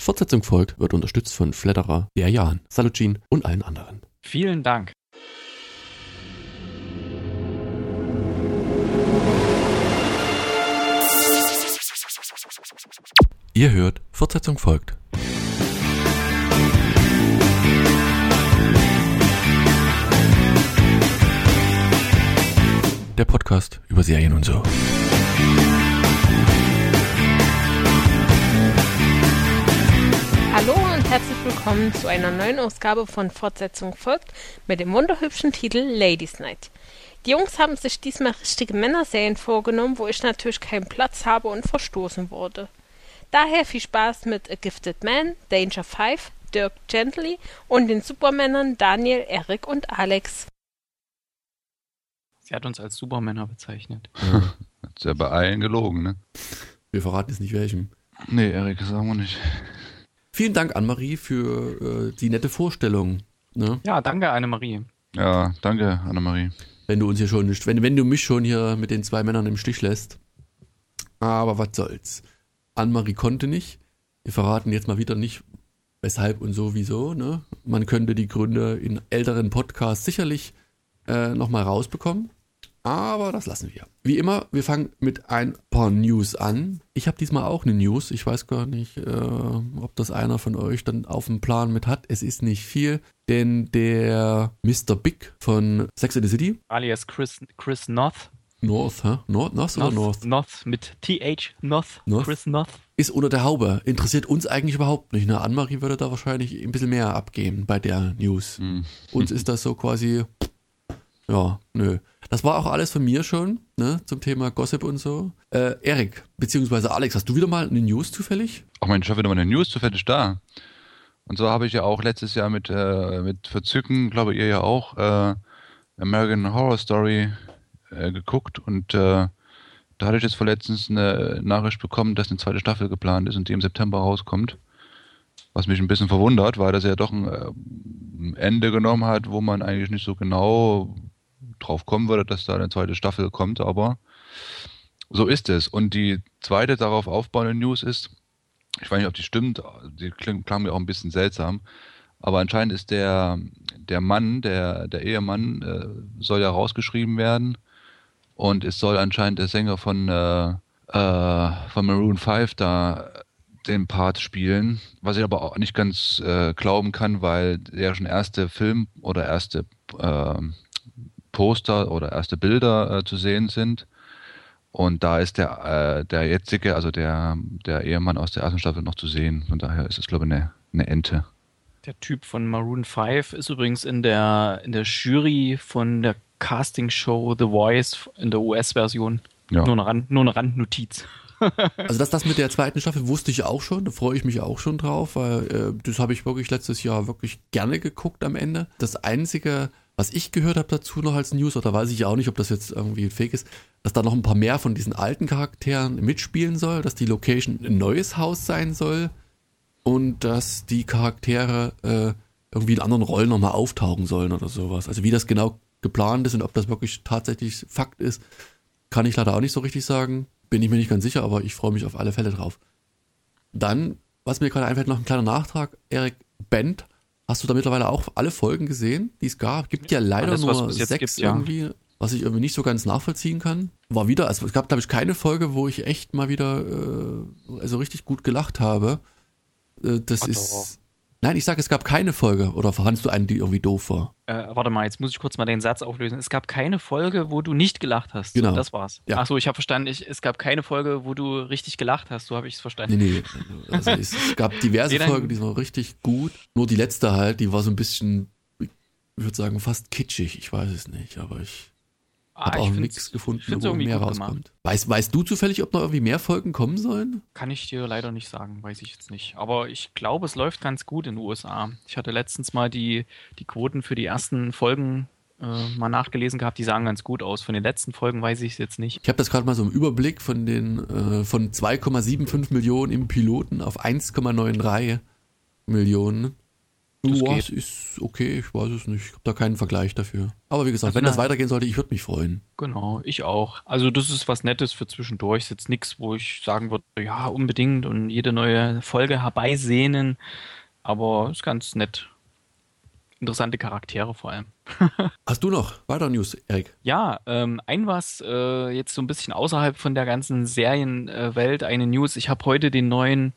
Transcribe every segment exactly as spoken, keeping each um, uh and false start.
Fortsetzung folgt wird unterstützt von Flatterer, der Jan, Salutschin und allen anderen. Vielen Dank. Ihr hört, Fortsetzung folgt. Der Podcast über Serien und so. Hallo und herzlich willkommen zu einer neuen Ausgabe von Fortsetzung folgt mit dem wunderhübschen Titel Ladies Night. Die Jungs haben sich diesmal richtige Männerserien vorgenommen, wo ich natürlich keinen Platz habe und verstoßen wurde. Daher viel Spaß mit A Gifted Man, Danger Five, Dirk Gently und den Supermännern Daniel, Erik und Alex. Sie hat uns als Supermänner bezeichnet. Ja, hat ja bei allen gelogen, ne? Wir verraten jetzt nicht welchem. Nee, Erik, das sagen wir nicht. Vielen Dank, Annemarie, für äh, die nette Vorstellung. Ne? Ja, danke, Annemarie. Ja, danke, Annemarie. Wenn du uns hier schon nicht, wenn, wenn du mich schon hier mit den zwei Männern im Stich lässt. Aber was soll's. Annemarie konnte nicht. Wir verraten jetzt mal wieder nicht, weshalb und so, wieso. Ne? Man könnte die Gründe in älteren Podcasts sicherlich äh, nochmal rausbekommen. Aber das lassen wir. Wie immer, wir fangen mit ein paar News an. Ich habe diesmal auch eine News. Ich weiß gar nicht, äh, ob das einer von euch dann auf dem Plan mit hat. Es ist nicht viel, denn der Mister Big von Sex and the City, alias Chris, Chris Noth. North, hä? North, North, North oder North? North mit T H, Noth, North? Chris Noth. Ist unter der Haube. Interessiert uns eigentlich überhaupt nicht. Ne? Annemarie würde da wahrscheinlich ein bisschen mehr abgeben bei der News. Mhm. Uns ist das so quasi, ja, nö. Das war auch alles von mir schon, ne, zum Thema Gossip und so. Äh, Erik, beziehungsweise Alex, hast du wieder mal eine News zufällig? Ach Mensch, ich habe wieder mal eine News zufällig da. Und so habe ich ja auch letztes Jahr mit, äh, mit Verzücken, glaube ihr ja auch, äh, American Horror Story äh, geguckt. Und äh, da hatte ich jetzt vorletztens eine Nachricht bekommen, dass eine zweite Staffel geplant ist und die im September rauskommt. Was mich ein bisschen verwundert, weil das ja doch ein, äh, ein Ende genommen hat, wo man eigentlich nicht so genau drauf kommen würde, dass da eine zweite Staffel kommt, aber so ist es. Und die zweite darauf aufbauende News ist, ich weiß nicht, ob die stimmt, die klang, klang mir auch ein bisschen seltsam, aber anscheinend ist der, der Mann, der, der Ehemann, äh, soll ja rausgeschrieben werden und es soll anscheinend der Sänger von, äh, äh, von Maroon five da den Part spielen, was ich aber auch nicht ganz äh, glauben kann, weil der schon erste Film oder erste äh, Poster oder erste Bilder äh, zu sehen sind. Und da ist der, äh, der jetzige, also der, der Ehemann aus der ersten Staffel noch zu sehen. Von daher ist es, glaube ich, eine, eine Ente. Der Typ von Maroon five ist übrigens in der, in der Jury von der Castingshow The Voice in der U S-Version. Ja. Nur eine, Rand, nur eine Randnotiz. Also das, das mit der zweiten Staffel wusste ich auch schon, da freue ich mich auch schon drauf, weil äh, das habe ich wirklich letztes Jahr wirklich gerne geguckt am Ende. Das Einzige, was ich gehört habe dazu noch als News, oder weiß ich auch nicht, ob das jetzt irgendwie fake ist, dass da noch ein paar mehr von diesen alten Charakteren mitspielen soll, dass die Location ein neues Haus sein soll und dass die Charaktere äh, irgendwie in anderen Rollen nochmal auftauchen sollen oder sowas. Also wie das genau geplant ist und ob das wirklich tatsächlich Fakt ist, kann ich leider auch nicht so richtig sagen. Bin ich mir nicht ganz sicher, aber ich freue mich auf alle Fälle drauf. Dann, was mir gerade einfällt, noch ein kleiner Nachtrag. Erik, Band, hast du da mittlerweile auch alle Folgen gesehen, die es gab? Gibt ja leider Alles, was nur es bis sechs jetzt gibt, ja. irgendwie, was ich irgendwie nicht so ganz nachvollziehen kann. War wieder, also es gab, glaube ich, keine Folge, wo ich echt mal wieder äh, also richtig gut gelacht habe. Äh, das Ach, ist... doch. Nein, ich sag, es gab keine Folge. Oder fandest du eine, die irgendwie doof war? Äh, warte mal, jetzt muss ich kurz mal den Satz auflösen. Es gab keine Folge, wo du nicht gelacht hast. Genau. Das war's. Ja. Achso, ich habe verstanden, ich, es gab keine Folge, wo du richtig gelacht hast. So habe ich es verstanden. Nee, nee. Also es, es gab diverse Nee, dann- Folgen, die waren richtig gut. Nur die letzte halt, die war so ein bisschen, ich würde sagen, fast kitschig. Ich weiß es nicht, aber ich Ah, habe ich auch find's- nichts gefunden, ich find's wo irgendwie mehr gut rauskommt. Weißt, weißt du zufällig, ob noch irgendwie mehr Folgen kommen sollen? Kann ich dir leider nicht sagen, weiß ich jetzt nicht. Aber ich glaube, es läuft ganz gut in den U S A. Ich hatte letztens mal die, die Quoten für die ersten Folgen äh, mal nachgelesen gehabt, die sahen ganz gut aus. Von den letzten Folgen weiß ich es jetzt nicht. Ich habe das gerade mal so im Überblick von den äh, von zwei Komma fünfundsiebzig Millionen im Piloten auf eins Komma drei neun Millionen. Das Ja, geht. es ist okay, ich weiß es nicht. Ich habe da keinen Vergleich dafür. Aber wie gesagt, Also wenn das na- weitergehen sollte, ich würde mich freuen. Genau, ich auch. Also das ist was Nettes für zwischendurch. Ist jetzt nichts, wo ich sagen würde, ja, unbedingt und jede neue Folge herbeisehnen. Aber ist ganz nett. Interessante Charaktere vor allem. Hast du noch weitere News, Erik? Ja, ähm, ein was äh, jetzt so ein bisschen außerhalb von der ganzen Serienwelt, eine News. Ich habe heute den neuen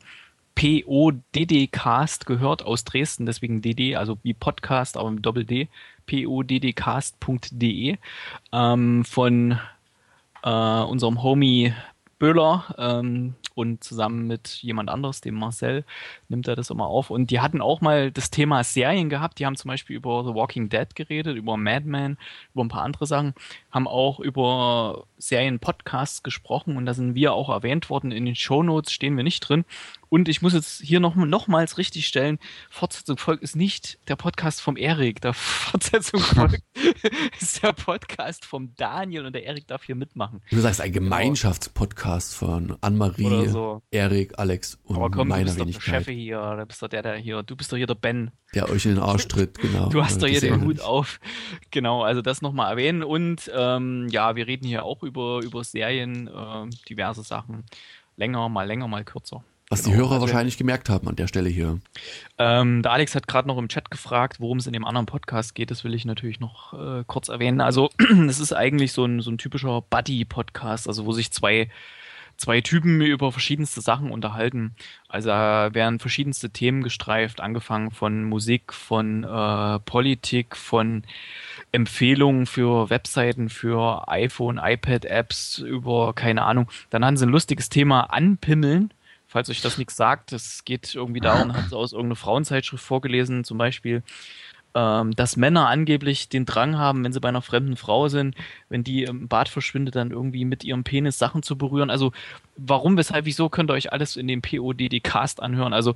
P O D D-Cast gehört aus Dresden, deswegen D D, also wie Podcast, aber mit Doppel-D, P O D D cast punkt D E, ähm, von äh, unserem Homie Böhler ähm, und zusammen mit jemand anderes, dem Marcel, nimmt er das immer auf. Und die hatten auch mal das Thema Serien gehabt. Die haben zum Beispiel über The Walking Dead geredet, über Mad Men, über ein paar andere Sachen, haben auch über Serien-Podcasts gesprochen und da sind wir auch erwähnt worden. In den Shownotes stehen wir nicht drin. Und ich muss jetzt hier noch, nochmals richtig stellen, Fortsetzung folgt ist nicht der Podcast vom Erik. Der Fortsetzung folgt ist der Podcast vom Daniel und der Erik darf hier mitmachen. Du sagst ein Gemeinschaftspodcast von Annemarie, Oder so. Erik, Alex und Aber komm, du meiner bist doch der Wenigkeit, Chef hier, oder bist doch der, der hier, du bist doch hier der Ben. der euch in den Arsch tritt, genau. Du hast doch Das hier sehen den wir Hut nicht. auf. Genau, also das nochmal erwähnen. Und ähm, ja, wir reden hier auch über, über Serien, äh, diverse Sachen. Länger, mal länger, mal kürzer. Was die Genau, Hörer also- wahrscheinlich gemerkt haben an der Stelle hier. Ähm, der Alex hat gerade noch im Chat gefragt, worum es in dem anderen Podcast geht. Das will ich natürlich noch äh, kurz erwähnen. Also es ist eigentlich so ein, so ein typischer Buddy-Podcast, also wo sich zwei, zwei Typen über verschiedenste Sachen unterhalten. Also da werden verschiedenste Themen gestreift, angefangen von Musik, von äh, Politik, von Empfehlungen für Webseiten, für iPhone, iPad-Apps, über, keine Ahnung. Dann haben sie ein lustiges Thema Anpimmeln. Falls euch das nichts sagt, es geht irgendwie darum, hat sie aus irgendeiner Frauenzeitschrift vorgelesen, zum Beispiel, ähm, dass Männer angeblich den Drang haben, wenn sie bei einer fremden Frau sind, wenn die im Bad verschwindet, dann irgendwie mit ihrem Penis Sachen zu berühren. Also warum, weshalb, wieso, könnt ihr euch alles in dem P O D D-Cast anhören. Also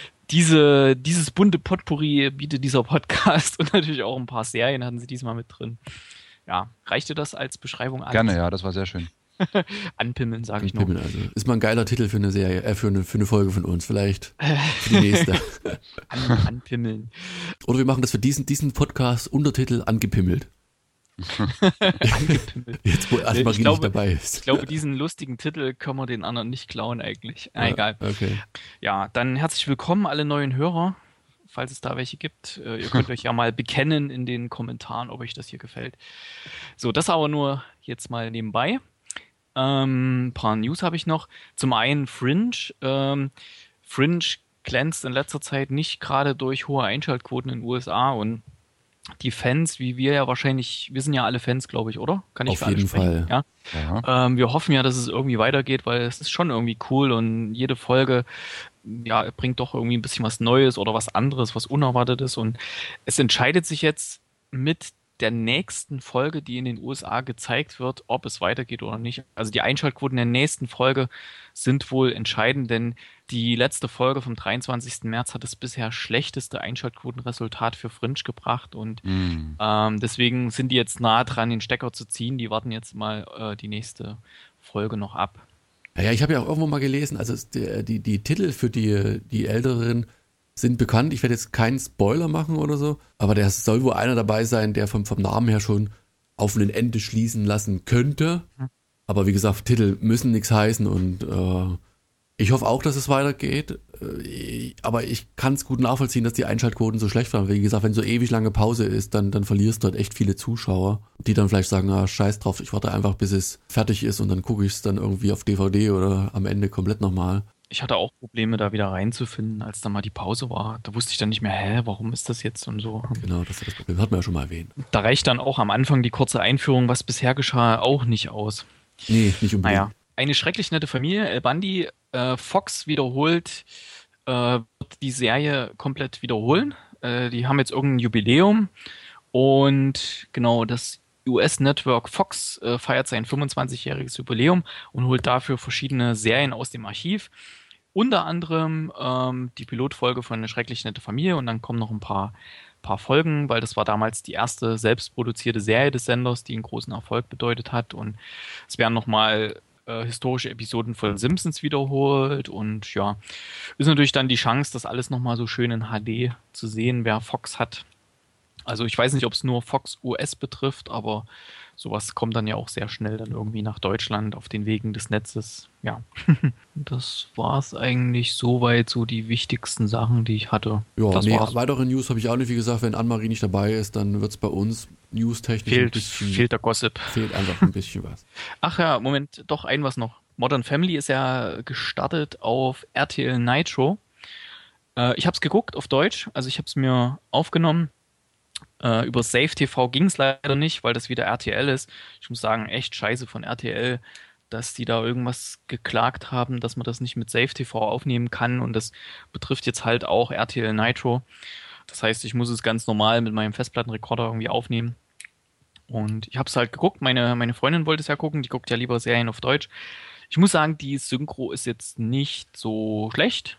diese, dieses bunte Potpourri bietet dieser Podcast und natürlich auch ein paar Serien hatten sie diesmal mit drin. Ja, reichte das als Beschreibung an? Gerne, ja, das war sehr schön. Anpimmeln, sage ich noch. Pimmel, also. Ist mal ein geiler Titel für eine Serie, äh, für eine, für eine Folge von uns, vielleicht für die nächste. An, anpimmeln. Oder wir machen das für diesen, diesen Podcast Untertitel angepimmelt. Angepimmelt. Jetzt, wo Annemarie Ich nicht glaube- dabei ist. Ich glaube, diesen lustigen Titel können wir den anderen nicht klauen eigentlich. Ah, egal. Okay. Ja, dann herzlich willkommen alle neuen Hörer, falls es da welche gibt. Äh, ihr könnt euch ja mal bekennen in den Kommentaren, ob euch das hier gefällt. So, das aber nur jetzt mal nebenbei. Ähm, ein paar News habe ich noch. Zum einen Fringe. Ähm, Fringe glänzt in letzter Zeit nicht gerade durch hohe Einschaltquoten in den U S A und die Fans, wie wir ja wahrscheinlich, wir sind ja alle Fans, glaube ich, oder? Kann ich Auf für alle jeden sprechen? Fall. Ja. Ja. Ähm, wir hoffen ja, dass es irgendwie weitergeht, weil es ist schon irgendwie cool und jede Folge ja, bringt doch irgendwie ein bisschen was Neues oder was anderes, was Unerwartetes und es entscheidet sich jetzt mit der nächsten Folge, die in den U S A gezeigt wird, ob es weitergeht oder nicht. Also die Einschaltquoten der nächsten Folge sind wohl entscheidend, denn die letzte Folge vom dreiundzwanzigsten März hat das bisher schlechteste Einschaltquotenresultat für Fringe gebracht und Mm. ähm, deswegen sind die jetzt nah dran, den Stecker zu ziehen. Die warten jetzt mal äh, die nächste Folge noch ab. Ja, ja, ich habe ja auch irgendwo mal gelesen, also es- die, die, die Titel für die, die Älteren sind bekannt. Ich werde jetzt keinen Spoiler machen oder so, aber der soll wohl einer dabei sein, der vom, vom Namen her schon auf ein Ende schließen lassen könnte. Aber wie gesagt, Titel müssen nichts heißen und äh, ich hoffe auch, dass es weitergeht. Äh, aber ich kann es gut nachvollziehen, dass die Einschaltquoten so schlecht waren. Wie gesagt, wenn so ewig lange Pause ist, dann, dann verlierst du halt echt viele Zuschauer, die dann vielleicht sagen, ah, scheiß drauf, ich warte einfach, bis es fertig ist und dann gucke ich es dann irgendwie auf D V D oder am Ende komplett nochmal. Ich hatte auch Probleme, da wieder reinzufinden, als dann mal die Pause war. Da wusste ich dann nicht mehr, hä, warum ist das jetzt und so. Genau, das ist das Problem. Hat man ja schon mal erwähnt. Da reicht dann auch am Anfang die kurze Einführung, was bisher geschah, auch nicht aus. Nee, nicht unbedingt. Naja, eine schrecklich nette Familie, El Bundy, äh, Fox wiederholt, äh, wird die Serie komplett wiederholen. Äh, die haben jetzt irgendein Jubiläum und genau, das U S-Network Fox äh, feiert sein fünfundzwanzigjähriges Jubiläum und holt dafür verschiedene Serien aus dem Archiv. Unter anderem ähm, die Pilotfolge von Eine schrecklich nette Familie und dann kommen noch ein paar, paar Folgen, weil das war damals die erste selbstproduzierte Serie des Senders, die einen großen Erfolg bedeutet hat und es werden nochmal äh, historische Episoden von Simpsons wiederholt und ja, ist natürlich dann die Chance, das alles nochmal so schön in H D zu sehen, wer Fox hat. Also ich weiß nicht, ob es nur Fox U S betrifft, aber sowas kommt dann ja auch sehr schnell dann irgendwie nach Deutschland auf den Wegen des Netzes. Ja, das war es eigentlich soweit, so die wichtigsten Sachen, die ich hatte. Ja, das nee, war's. weitere News habe ich auch nicht. Wie gesagt, wenn Annemarie nicht dabei ist, dann wird es bei uns newstechnisch ein Fehlt, bisschen... fehlt der Gossip. Fehlt einfach ein bisschen was. Ach ja, Moment, doch ein was noch. Modern Family ist ja gestartet auf R T L Nitro. Äh, ich habe es geguckt auf Deutsch, also ich habe es mir aufgenommen. Äh, über Save T V ging es leider nicht, weil das wieder R T L ist. Ich muss sagen, echt scheiße von R T L, dass die da irgendwas geklagt haben, dass man das nicht mit Save T V aufnehmen kann und das betrifft jetzt halt auch R T L Nitro. Das heißt, ich muss es ganz normal mit meinem Festplattenrekorder irgendwie aufnehmen. Und ich habe es halt geguckt, meine, meine Freundin wollte es ja gucken, die guckt ja lieber Serien auf Deutsch. Ich muss sagen, die Synchro ist jetzt nicht so schlecht.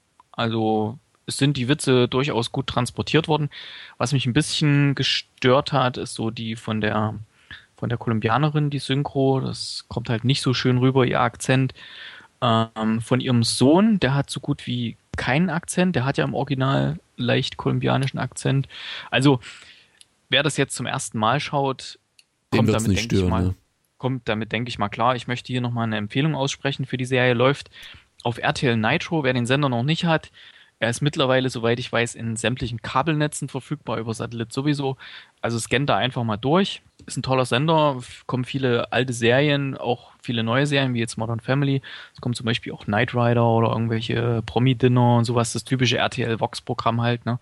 Also es sind die Witze durchaus gut transportiert worden. Was mich ein bisschen gestört hat, ist so die von der von der Kolumbianerin, die Synchro. Das kommt halt nicht so schön rüber, ihr Akzent. Ähm, von ihrem Sohn, der hat so gut wie keinen Akzent. Der hat ja im Original leicht kolumbianischen Akzent. Also wer das jetzt zum ersten Mal schaut, kommt damit, nicht denke stören, ich mal, ne? kommt damit, denke ich mal, klar. Ich möchte hier nochmal eine Empfehlung aussprechen für die Serie. Läuft auf R T L Nitro, wer den Sender noch nicht hat. Er ist mittlerweile, soweit ich weiß, in sämtlichen Kabelnetzen verfügbar, über Satellit sowieso. Also scannt da einfach mal durch. Ist ein toller Sender, kommen viele alte Serien, auch viele neue Serien, wie jetzt Modern Family. Es kommt zum Beispiel auch Knight Rider oder irgendwelche Promi-Dinner und sowas, das typische R T L-Vox-Programm halt, ne?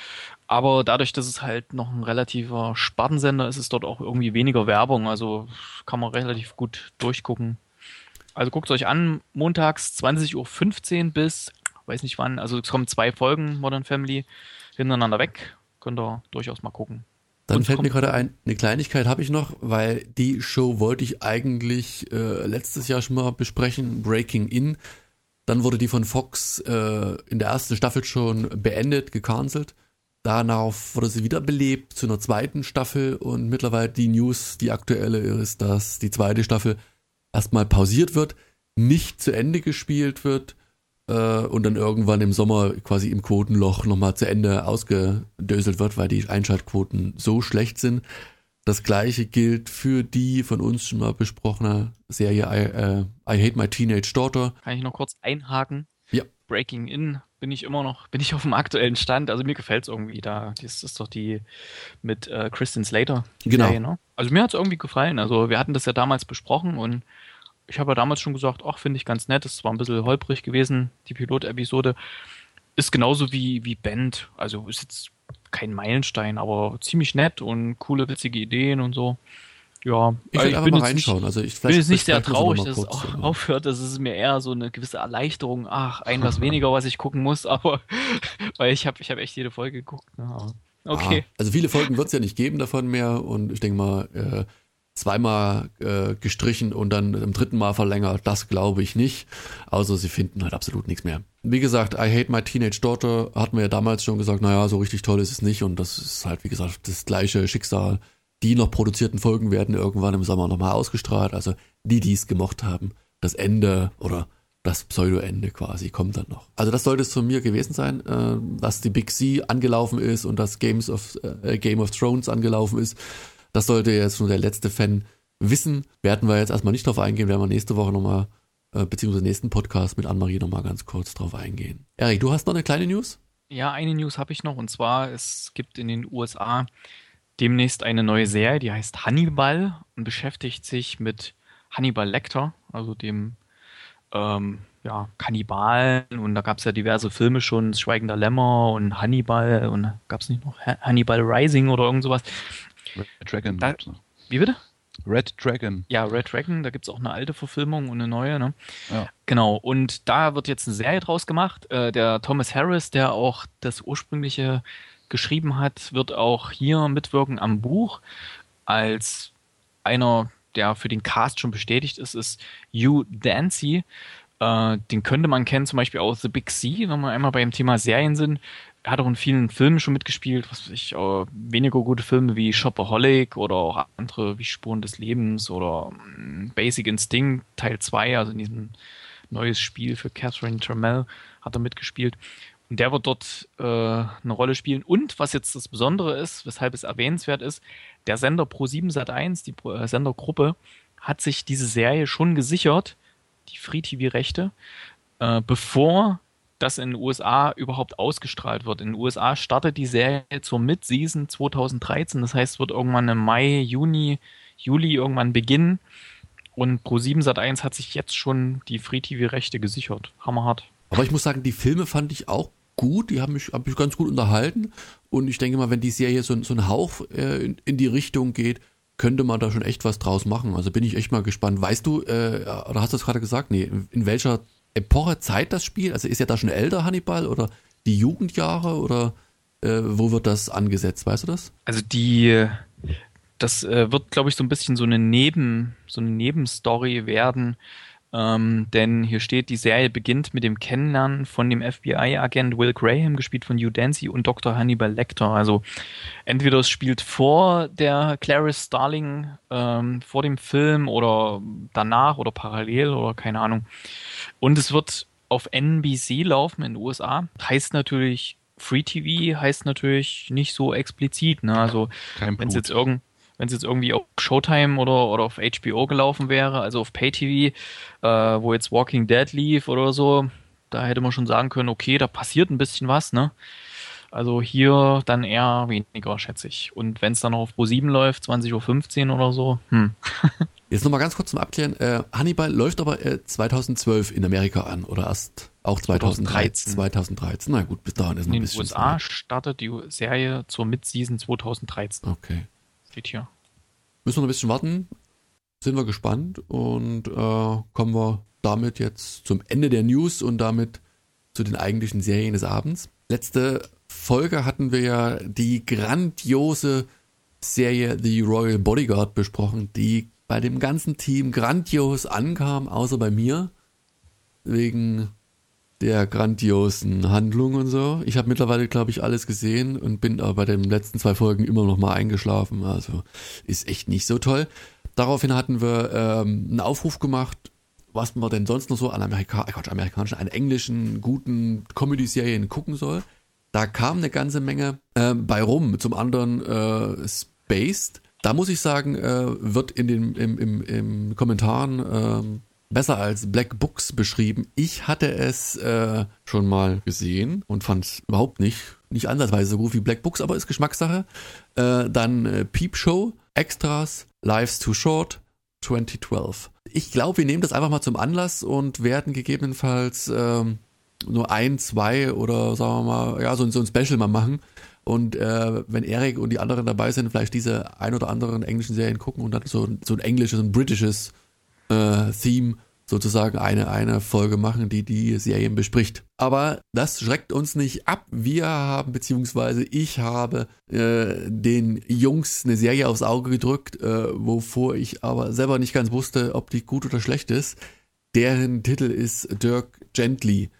Aber dadurch, dass es halt noch ein relativer Spartensender ist, ist dort auch irgendwie weniger Werbung. Also kann man relativ gut durchgucken. Also guckt es euch an, montags zwanzig Uhr fünfzehn bis, weiß nicht wann, also es kommen zwei Folgen Modern Family hintereinander weg. Könnt ihr durchaus mal gucken. Dann Und fällt mir kommt- gerade ein, eine Kleinigkeit habe ich noch, weil die Show wollte ich eigentlich äh, letztes Jahr schon mal besprechen, Breaking In. Dann wurde die von Fox äh, in der ersten Staffel schon beendet, gecancelt. Danach wurde sie wiederbelebt zu einer zweiten Staffel und mittlerweile die News, die aktuelle ist, dass die zweite Staffel erstmal pausiert wird, nicht zu Ende gespielt wird äh, und dann irgendwann im Sommer quasi im Quotenloch nochmal zu Ende ausgedöselt wird, weil die Einschaltquoten so schlecht sind. Das gleiche gilt für die von uns schon mal besprochene Serie I, äh, I Hate My Teenage Daughter. Kann ich noch kurz einhaken? Ja. Breaking In bin ich immer noch, bin ich auf dem aktuellen Stand. Also mir gefällt es irgendwie da. Das ist doch die mit äh, Kristen Slater. Die Genau. Serie, ne? Also mir hat es irgendwie gefallen. Also wir hatten das ja damals besprochen und ich habe ja damals schon gesagt, ach, finde ich ganz nett. Es war ein bisschen holprig gewesen, die Pilotepisode. Ist genauso wie, wie Band. Also ist jetzt kein Meilenstein, aber ziemlich nett und coole, witzige Ideen und so. Ja, Ich also will einfach bin mal jetzt nicht- reinschauen. Also ich Ich bin jetzt nicht sehr besprechen wir traurig, noch dass mal es kurz, auch aber- aufhört. Das ist mir eher so eine gewisse Erleichterung. Ach, ein was weniger, was ich gucken muss, aber weil ich habe ich hab echt jede Folge geguckt. Ne? Aber okay. Ah, also viele Folgen wird es ja nicht geben davon mehr und ich denke mal, äh, zweimal äh, gestrichen und dann im dritten Mal verlängert, das glaube ich nicht. Also sie finden halt absolut nichts mehr. Wie gesagt, I Hate My Teenage Daughter hatten wir ja damals schon gesagt, naja, so richtig toll ist es nicht und das ist halt, wie gesagt, das gleiche Schicksal. Die noch produzierten Folgen werden irgendwann im Sommer nochmal ausgestrahlt. Also die, die es gemocht haben, das Ende oder das Pseudo-Ende quasi kommt dann noch. Also das sollte es von mir gewesen sein, äh, dass die Big C angelaufen ist und das Games of, äh, Game of Thrones angelaufen ist. Das sollte jetzt nur der letzte Fan wissen. Werden wir jetzt erstmal nicht drauf eingehen, werden wir nächste Woche nochmal, äh, beziehungsweise nächsten Podcast mit Annemarie nochmal ganz kurz drauf eingehen. Erik, du hast noch eine kleine News? Ja, eine News habe ich noch und zwar, es gibt in den U S A demnächst eine neue Serie, die heißt Hannibal und beschäftigt sich mit Hannibal Lecter, also dem ähm, ja, Kannibalen, und da gab es ja diverse Filme schon, Schweigender Lämmer und Hannibal, und gab es nicht noch Ha- Hannibal Rising oder irgend sowas. Red Dragon. Da- gibt's noch. Wie bitte? Red Dragon. Ja, Red Dragon, da gibt es auch eine alte Verfilmung und eine neue, ne? Ja. Genau, und da wird jetzt eine Serie draus gemacht. Äh, der Thomas Harris, der auch das ursprüngliche geschrieben hat, wird auch hier mitwirken am Buch. Als einer, der für den Cast schon bestätigt ist, ist Hugh Dancy. Äh, den könnte man kennen, zum Beispiel aus The Big Sea, wenn wir einmal beim Thema Serien sind. Er hat auch in vielen Filmen schon mitgespielt, was weiß ich, äh, weniger gute Filme wie Shopaholic oder auch andere wie Spuren des Lebens oder ähm, Basic Instinct Teil zwei, also in diesem neues Spiel für Catherine Trammell hat er mitgespielt. Und der wird dort äh, eine Rolle spielen. Und was jetzt das Besondere ist, weshalb es erwähnenswert ist, der Sender Pro sieben Sat eins, die äh, Sendergruppe, hat sich diese Serie schon gesichert, die Free-T V-Rechte, äh, bevor das in den U S A überhaupt ausgestrahlt wird. In den U S A startet die Serie zur Mid-Season zwanzig dreizehn, das heißt, es wird irgendwann im Mai, Juni, Juli irgendwann beginnen. Und Pro sieben Sat eins hat sich jetzt schon die Free-T V-Rechte gesichert. Hammerhart. Aber ich muss sagen, die Filme fand ich auch gut, die haben mich, haben mich ganz gut unterhalten. Und ich denke mal, wenn die Serie so, so ein Hauch äh, in, in die Richtung geht, könnte man da schon echt was draus machen. Also bin ich echt mal gespannt. Weißt du, äh, oder hast du es gerade gesagt, nee, in welcher Epoche Zeit das Spiel? Also ist ja da schon älter Hannibal oder die Jugendjahre oder äh, wo wird das angesetzt? Weißt du das? Also die, das äh, wird, glaube ich, so ein bisschen so eine Neben, so eine Nebenstory werden. Ähm, denn hier steht, die Serie beginnt mit dem Kennenlernen von dem F B I-Agent Will Graham, gespielt von Hugh Dancy, und Doktor Hannibal Lecter. Also entweder es spielt vor der Clarice Starling, ähm, vor dem Film oder danach oder parallel oder keine Ahnung. Und es wird auf N B C laufen in den U S A. Heißt natürlich Free-T V, heißt natürlich nicht so explizit. Ne? Also wenn es jetzt irgend Wenn es jetzt irgendwie auf Showtime oder, oder auf H B O gelaufen wäre, also auf Pay-T V, äh, wo jetzt Walking Dead lief oder so, da hätte man schon sagen können, okay, da passiert ein bisschen was, ne? Also hier dann eher weniger, schätze ich. Und wenn es dann noch auf Pro sieben läuft, zwanzig Uhr fünfzehn oder so, hm. Jetzt nochmal ganz kurz zum Abklären. Äh, Hannibal läuft aber äh, zweitaudzwölf in Amerika an oder erst auch zweitausenddreizehn? zweitausenddreizehn. Na gut, bis dahin ist noch ein bisschen. In den U S A Zeit. Startet die Serie zur Mid-Season zwanzig dreizehn. Okay. Steht hier. Müssen wir noch ein bisschen warten. Sind wir gespannt und äh, kommen wir damit jetzt zum Ende der News und damit zu den eigentlichen Serien des Abends. Letzte Folge hatten wir ja die grandiose Serie The Royal Bodyguard besprochen, die bei dem ganzen Team grandios ankam, außer bei mir, wegen der grandiosen Handlung und so. Ich habe mittlerweile, glaube ich, alles gesehen und bin aber bei den letzten zwei Folgen immer noch mal eingeschlafen. Also ist echt nicht so toll. Daraufhin hatten wir ähm, einen Aufruf gemacht, was man denn sonst noch so an Amerika- äh, Quatsch, amerikanischen, an englischen, guten Comedy-Serien gucken soll. Da kam eine ganze Menge äh, bei rum. Zum anderen äh, Spaced. Da muss ich sagen, äh, wird in den im, im, im Kommentaren äh, besser als Black Books beschrieben. Ich hatte es äh, schon mal gesehen und fand es überhaupt nicht, nicht ansatzweise so gut wie Black Books, aber ist Geschmackssache. Äh, dann äh, Peep Show, Extras, Life's Too Short, zwanzig zwölf. Ich glaube, wir nehmen das einfach mal zum Anlass und werden gegebenenfalls ähm, nur ein, zwei oder sagen wir mal, ja, so, so ein Special mal machen. Und äh, wenn Erik und die anderen dabei sind, vielleicht diese ein oder anderen englischen Serien gucken und dann so, so ein englisches und britisches äh, Theme sozusagen eine, eine Folge machen, die die Serien bespricht. Aber das schreckt uns nicht ab. Wir haben, beziehungsweise ich habe äh, den Jungs eine Serie aufs Auge gedrückt, äh, wovor ich aber selber nicht ganz wusste, ob die gut oder schlecht ist. Deren Titel ist Dirk Gently.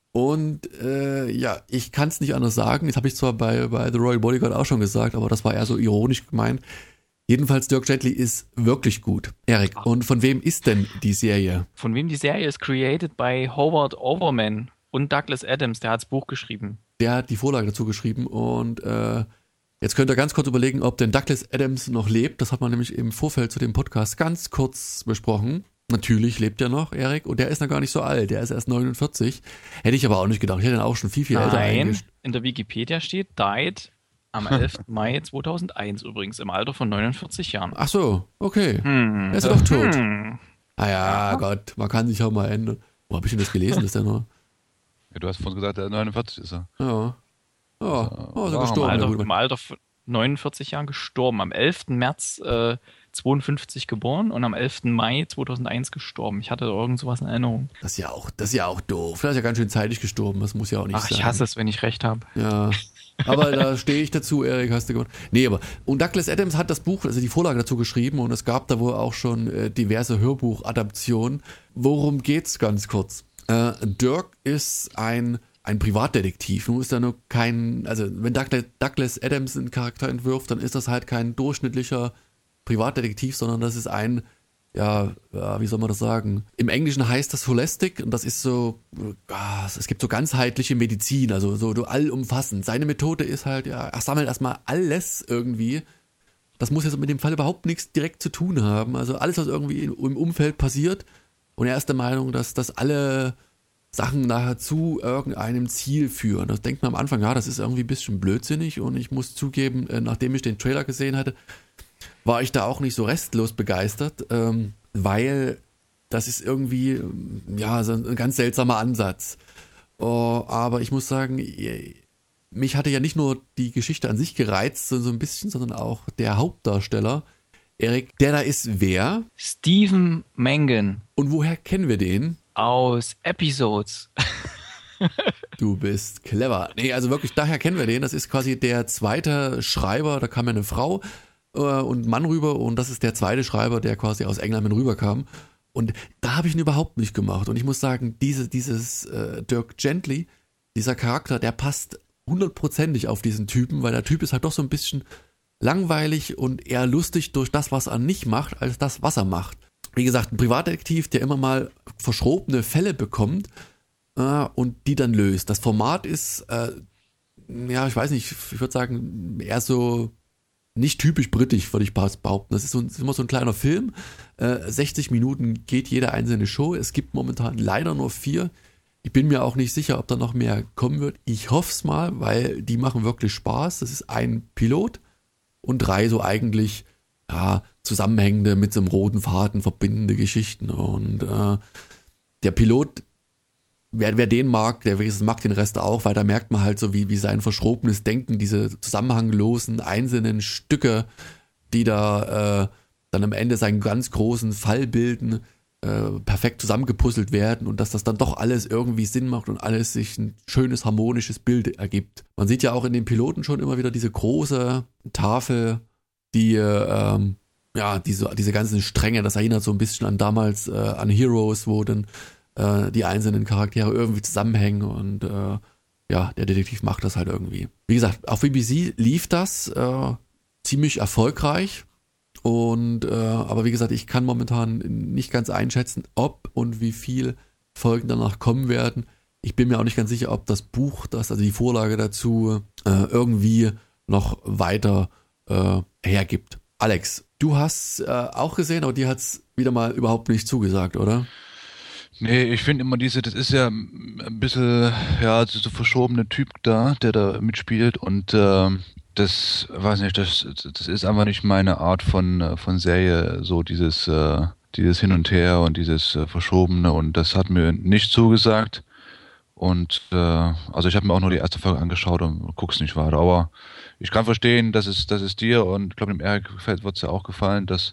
Und äh, ja, ich kann es nicht anders sagen. Das habe ich zwar bei, bei The Royal Bodyguard auch schon gesagt, aber das war eher so ironisch gemeint. Jedenfalls Dirk Gently ist wirklich gut. Erik, und von wem ist denn die Serie? Von wem die Serie ist? Created by Howard Overman und Douglas Adams, der hat das Buch geschrieben. Der hat die Vorlage dazu geschrieben und äh, jetzt könnt ihr ganz kurz überlegen, ob denn Douglas Adams noch lebt. Das hat man nämlich im Vorfeld zu dem Podcast ganz kurz besprochen. Natürlich lebt er noch, Erik, und der ist noch gar nicht so alt, der ist erst neunundvierzig. Hätte ich aber auch nicht gedacht, ich hätte ihn auch schon viel, viel älter Nein, in der Wikipedia steht, died am elften Mai zweitausendeins übrigens, im Alter von neunundvierzig Jahren. Ach so, okay. Hm. Er ist doch tot. Hm. Ah ja, Gott, man kann sich auch mal ändern. Wo habe ich denn das gelesen, ist der noch? Ja, du hast vorhin gesagt, der neunundvierzig ist er. Ja. Ja, Also, oh, so wow, gestorben. Im Alter, Ja, gut. Im Alter von neunundvierzig Jahren gestorben. Am elften März äh, zweiundfünfzig geboren und am elften Mai zweitausendeins gestorben. Ich hatte irgend sowas in Erinnerung. Das ist ja auch, das ist ja auch doof. Das ist ja ganz schön zeitig gestorben, das muss ja auch nicht Ach, sein. ich hasse es, wenn ich recht habe. Ja. Aber da stehe ich dazu, Erik, hast du gemacht. Nee, aber, und Douglas Adams hat das Buch, also die Vorlage dazu geschrieben und es gab da wohl auch schon äh, diverse Hörbuchadaptionen. Worum geht's ganz kurz? Äh, Dirk ist ein, ein Privatdetektiv. Nun ist er nur kein, also wenn Douglas, Douglas Adams einen Charakter entwirft, dann ist das halt kein durchschnittlicher Privatdetektiv, sondern das ist ein, ja, ja, wie soll man das sagen? Im Englischen heißt das Holistic und das ist so, ah, es gibt so ganzheitliche Medizin, also so, so allumfassend. Seine Methode ist halt, ja, er sammelt erstmal alles irgendwie. Das muss jetzt mit dem Fall überhaupt nichts direkt zu tun haben. Also alles, was irgendwie im Umfeld passiert. Und er ist der Meinung, dass, dass alle Sachen nachher zu irgendeinem Ziel führen. Das denkt man am Anfang, ja, das ist irgendwie ein bisschen blödsinnig. Und ich muss zugeben, nachdem ich den Trailer gesehen hatte, war ich da auch nicht so restlos begeistert, ähm, weil das ist irgendwie, ja, so ein ganz seltsamer Ansatz. Oh, aber ich muss sagen, mich hatte ja nicht nur die Geschichte an sich gereizt, so, so ein bisschen, sondern auch der Hauptdarsteller, Erik, der da ist wer? Stephen Mangan. Und woher kennen wir den? Aus Episodes. Du bist clever. Nee, also wirklich, daher kennen wir den. Das ist quasi der zweite Schreiber, da kam ja eine Frau äh, und ein Mann rüber und das ist der zweite Schreiber, der quasi aus England mit rüberkam. Und da habe ich ihn überhaupt nicht gemacht. Und ich muss sagen, diese, dieses äh, Dirk Gently, dieser Charakter, der passt hundertprozentig auf diesen Typen, weil der Typ ist halt doch so ein bisschen langweilig und eher lustig durch das, was er nicht macht, als das, was er macht. Wie gesagt, ein Privatdetektiv, der immer mal verschrobene Fälle bekommt äh, und die dann löst. Das Format ist, äh, ja, ich weiß nicht, ich würde sagen, eher so nicht typisch britisch, würde ich behaupten. Das ist, so, ist immer so ein kleiner Film. Äh, sechzig Minuten geht jede einzelne Show. Es gibt momentan leider nur vier. Ich bin mir auch nicht sicher, ob da noch mehr kommen wird. Ich hoffe es mal, weil die machen wirklich Spaß. Das ist ein Pilot und drei so eigentlich ja, zusammenhängende, mit so einem roten Faden verbindende Geschichten. Und äh, der Pilot, wer, wer den mag, der mag den Rest auch, weil da merkt man halt so, wie, wie sein verschrobenes Denken, diese zusammenhanglosen einzelnen Stücke, die da äh, dann am Ende seinen ganz großen Fall bilden, äh, perfekt zusammengepuzzelt werden und dass das dann doch alles irgendwie Sinn macht und alles sich ein schönes, harmonisches Bild ergibt. Man sieht ja auch in den Piloten schon immer wieder diese große Tafel, die, ähm, ja, diese, diese ganzen Stränge, das erinnert so ein bisschen an damals, äh, an Heroes, wo dann äh, die einzelnen Charaktere irgendwie zusammenhängen und äh, ja, der Detektiv macht das halt irgendwie. Wie gesagt, auf B B C lief das äh, ziemlich erfolgreich und äh, aber wie gesagt, ich kann momentan nicht ganz einschätzen, ob und wie viel Folgen danach kommen werden. Ich bin mir auch nicht ganz sicher, ob das Buch, das also die Vorlage dazu äh, irgendwie noch weiter äh, hergibt. Alex, du hast äh, auch gesehen, aber dir hat's wieder mal überhaupt nicht zugesagt, oder? Nee, ich finde immer diese, das ist ja ein bisschen, ja, so verschobene Typ da, der da mitspielt und äh, das, weiß nicht, das, das ist einfach nicht meine Art von, von Serie, so dieses, äh, dieses Hin und Her und dieses äh, Verschobene und das hat mir nicht zugesagt und äh, also ich habe mir auch nur die erste Folge angeschaut und guck's nicht weiter, aber ich kann verstehen, dass es, dass es dir und ich glaube dem Erik wird es ja auch gefallen, dass,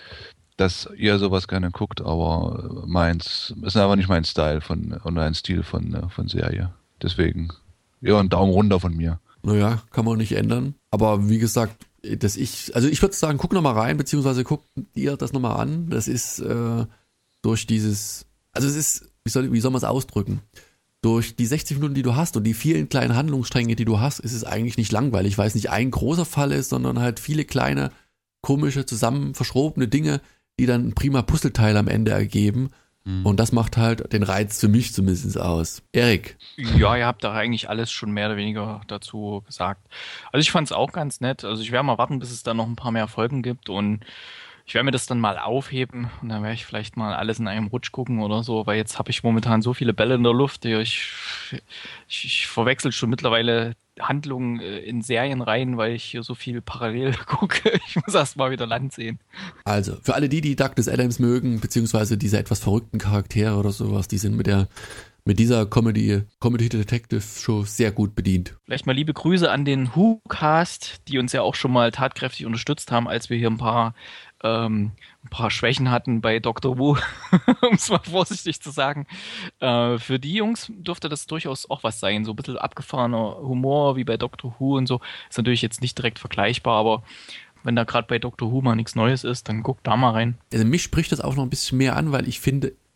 dass ihr sowas gerne guckt, aber meins ist aber nicht mein Style von oder ein Stil von, von Serie. Deswegen, ja, ein Daumen runter von mir. Naja, kann man nicht ändern. Aber wie gesagt, dass ich, also ich würde sagen, guck nochmal rein, beziehungsweise guckt ihr das nochmal an. Das ist äh, durch dieses, also es ist, wie soll, wie soll man es ausdrücken? Durch die sechzig Minuten, die du hast und die vielen kleinen Handlungsstränge, die du hast, ist es eigentlich nicht langweilig, weil es nicht ein großer Fall ist, sondern halt viele kleine, komische, zusammen verschrobene Dinge, die dann ein prima Puzzleteil am Ende ergeben. Mhm. Und das macht halt den Reiz für mich zumindest aus. Erik? Ja, ihr habt da eigentlich alles schon mehr oder weniger dazu gesagt. Also ich fand es auch ganz nett. Also ich werde mal warten, bis es da noch ein paar mehr Folgen gibt und ich werde mir das dann mal aufheben und dann werde ich vielleicht mal alles in einem Rutsch gucken oder so, weil jetzt habe ich momentan so viele Bälle in der Luft. Ich, ich, ich verwechsel schon mittlerweile Handlungen in Serien rein, weil ich hier so viel parallel gucke. Ich muss erst mal wieder Land sehen. Also, für alle die, die Douglas Adams mögen, beziehungsweise diese etwas verrückten Charaktere oder sowas, die sind mit der mit dieser Comedy, Comedy Detective Show sehr gut bedient. Vielleicht mal liebe Grüße an den Who-Cast, die uns ja auch schon mal tatkräftig unterstützt haben, als wir hier ein paar ähm, ein paar Schwächen hatten bei Doctor Who, um es mal vorsichtig zu sagen. Äh, für die Jungs dürfte das durchaus auch was sein. So ein bisschen abgefahrener Humor wie bei Doctor Who und so. Ist natürlich jetzt nicht direkt vergleichbar, aber wenn da gerade bei Doctor Who mal nichts Neues ist, dann guckt da mal rein. Also mich spricht das auch noch ein bisschen mehr an, weil ich finde,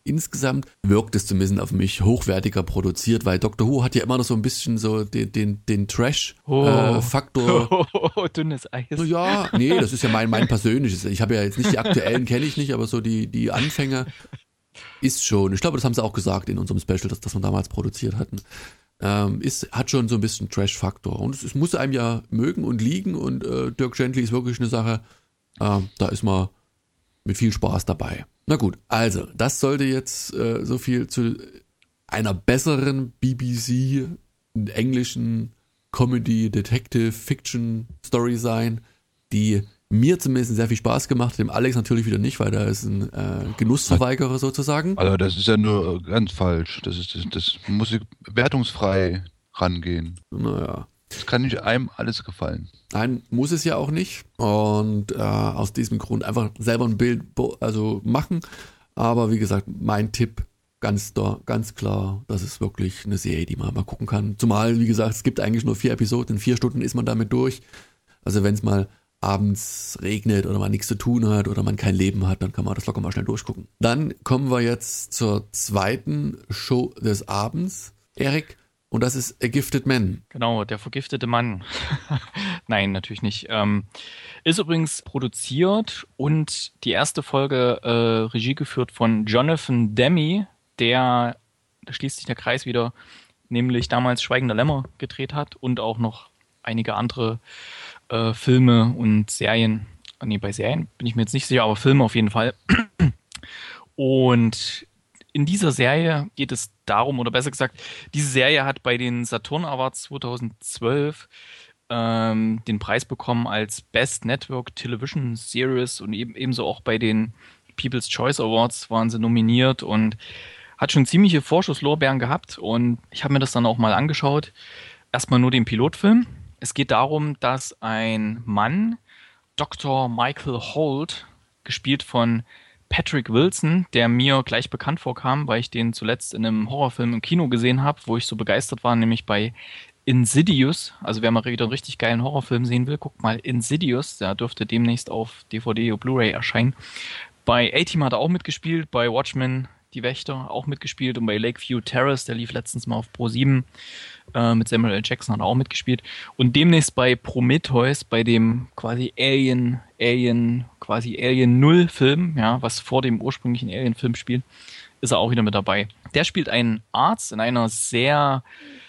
insgesamt wirkt es zumindest auf mich hochwertiger produziert, weil Doctor Who hat ja immer noch so ein bisschen so den, den, den Trash-Faktor. Oh. Oh, oh, dünnes Eis. So, ja, nee, das ist ja mein, mein persönliches. Ich habe ja jetzt nicht die aktuellen, kenne ich nicht, aber so die, die Anfänge ist schon, ich glaube, das haben sie auch gesagt in unserem Special, das, das wir damals produziert hatten. Ähm, ist, hat schon so ein bisschen Trash-Faktor. Und es, es muss einem ja mögen und liegen und äh, Dirk Gently ist wirklich eine Sache, äh, da ist man mit viel Spaß dabei. Na gut, also, das sollte jetzt äh, so viel zu einer besseren B B C englischen Comedy, Detective, Fiction Story sein, die mir zumindest sehr viel Spaß gemacht hat, dem Alex natürlich wieder nicht, weil da ist ein äh, Genussverweigerer sozusagen. Also das ist ja nur ganz falsch. Das ist das, das muss ich wertungsfrei rangehen. Naja. Das kann nicht einem alles gefallen. Nein, muss es ja auch nicht. Und äh, aus diesem Grund einfach selber ein Bild also machen. Aber wie gesagt, mein Tipp ganz da, ganz klar, das ist wirklich eine Serie, die man mal gucken kann. Zumal, wie gesagt, es gibt eigentlich nur vier Episoden. In vier Stunden ist man damit durch. Also wenn es mal abends regnet oder man nichts zu tun hat oder man kein Leben hat, dann kann man das locker mal schnell durchgucken. Dann kommen wir jetzt zur zweiten Show des Abends, Erik, und das ist A Gifted Man. Genau, der vergiftete Mann. Nein, natürlich nicht. Ähm, ist übrigens produziert und die erste Folge äh, Regie geführt von Jonathan Demme, der, da schließt sich der Kreis wieder, nämlich damals Schweigen der Lämmer gedreht hat und auch noch einige andere äh, Filme und Serien. Nee, bei Serien bin ich mir jetzt nicht sicher, aber Filme auf jeden Fall. Und in dieser Serie geht es darum, oder besser gesagt, diese Serie hat bei den Saturn Awards zweitausendzwölf ähm, den Preis bekommen als Best Network Television Series und eben, ebenso auch bei den People's Choice Awards waren sie nominiert und hat schon ziemliche Vorschusslorbeeren gehabt und ich habe mir das dann auch mal angeschaut. Erstmal nur den Pilotfilm. Es geht darum, dass ein Mann, Doktor Michael Holt, gespielt von Patrick Wilson, der mir gleich bekannt vorkam, weil ich den zuletzt in einem Horrorfilm im Kino gesehen habe, wo ich so begeistert war, nämlich bei Insidious. Also wer mal wieder einen richtig geilen Horrorfilm sehen will, guckt mal Insidious. Der dürfte demnächst auf D V D oder Blu-ray erscheinen. Bei A-Team hat er auch mitgespielt, bei Watchmen, Die Wächter, auch mitgespielt und bei Lakeview Terrace, der lief letztens mal auf Pro sieben äh, mit Samuel L. Jackson, hat er auch mitgespielt. Und demnächst bei Prometheus, bei dem quasi Alien, Alien, quasi Alien Null Film, ja, was vor dem ursprünglichen Alien-Film spielt, ist er auch wieder mit dabei. Der spielt einen Arzt in einer sehr,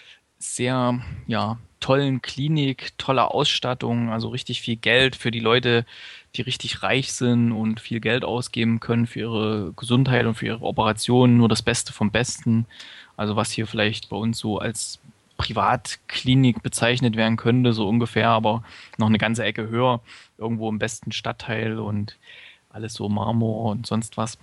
sehr, ja, tollen Klinik, tolle Ausstattung, also richtig viel Geld für die Leute, die richtig reich sind und viel Geld ausgeben können für ihre Gesundheit und für ihre Operationen, nur das Beste vom Besten. Also was hier vielleicht bei uns so als Privatklinik bezeichnet werden könnte, so ungefähr, aber noch eine ganze Ecke höher, irgendwo im besten Stadtteil und alles so Marmor und sonst was.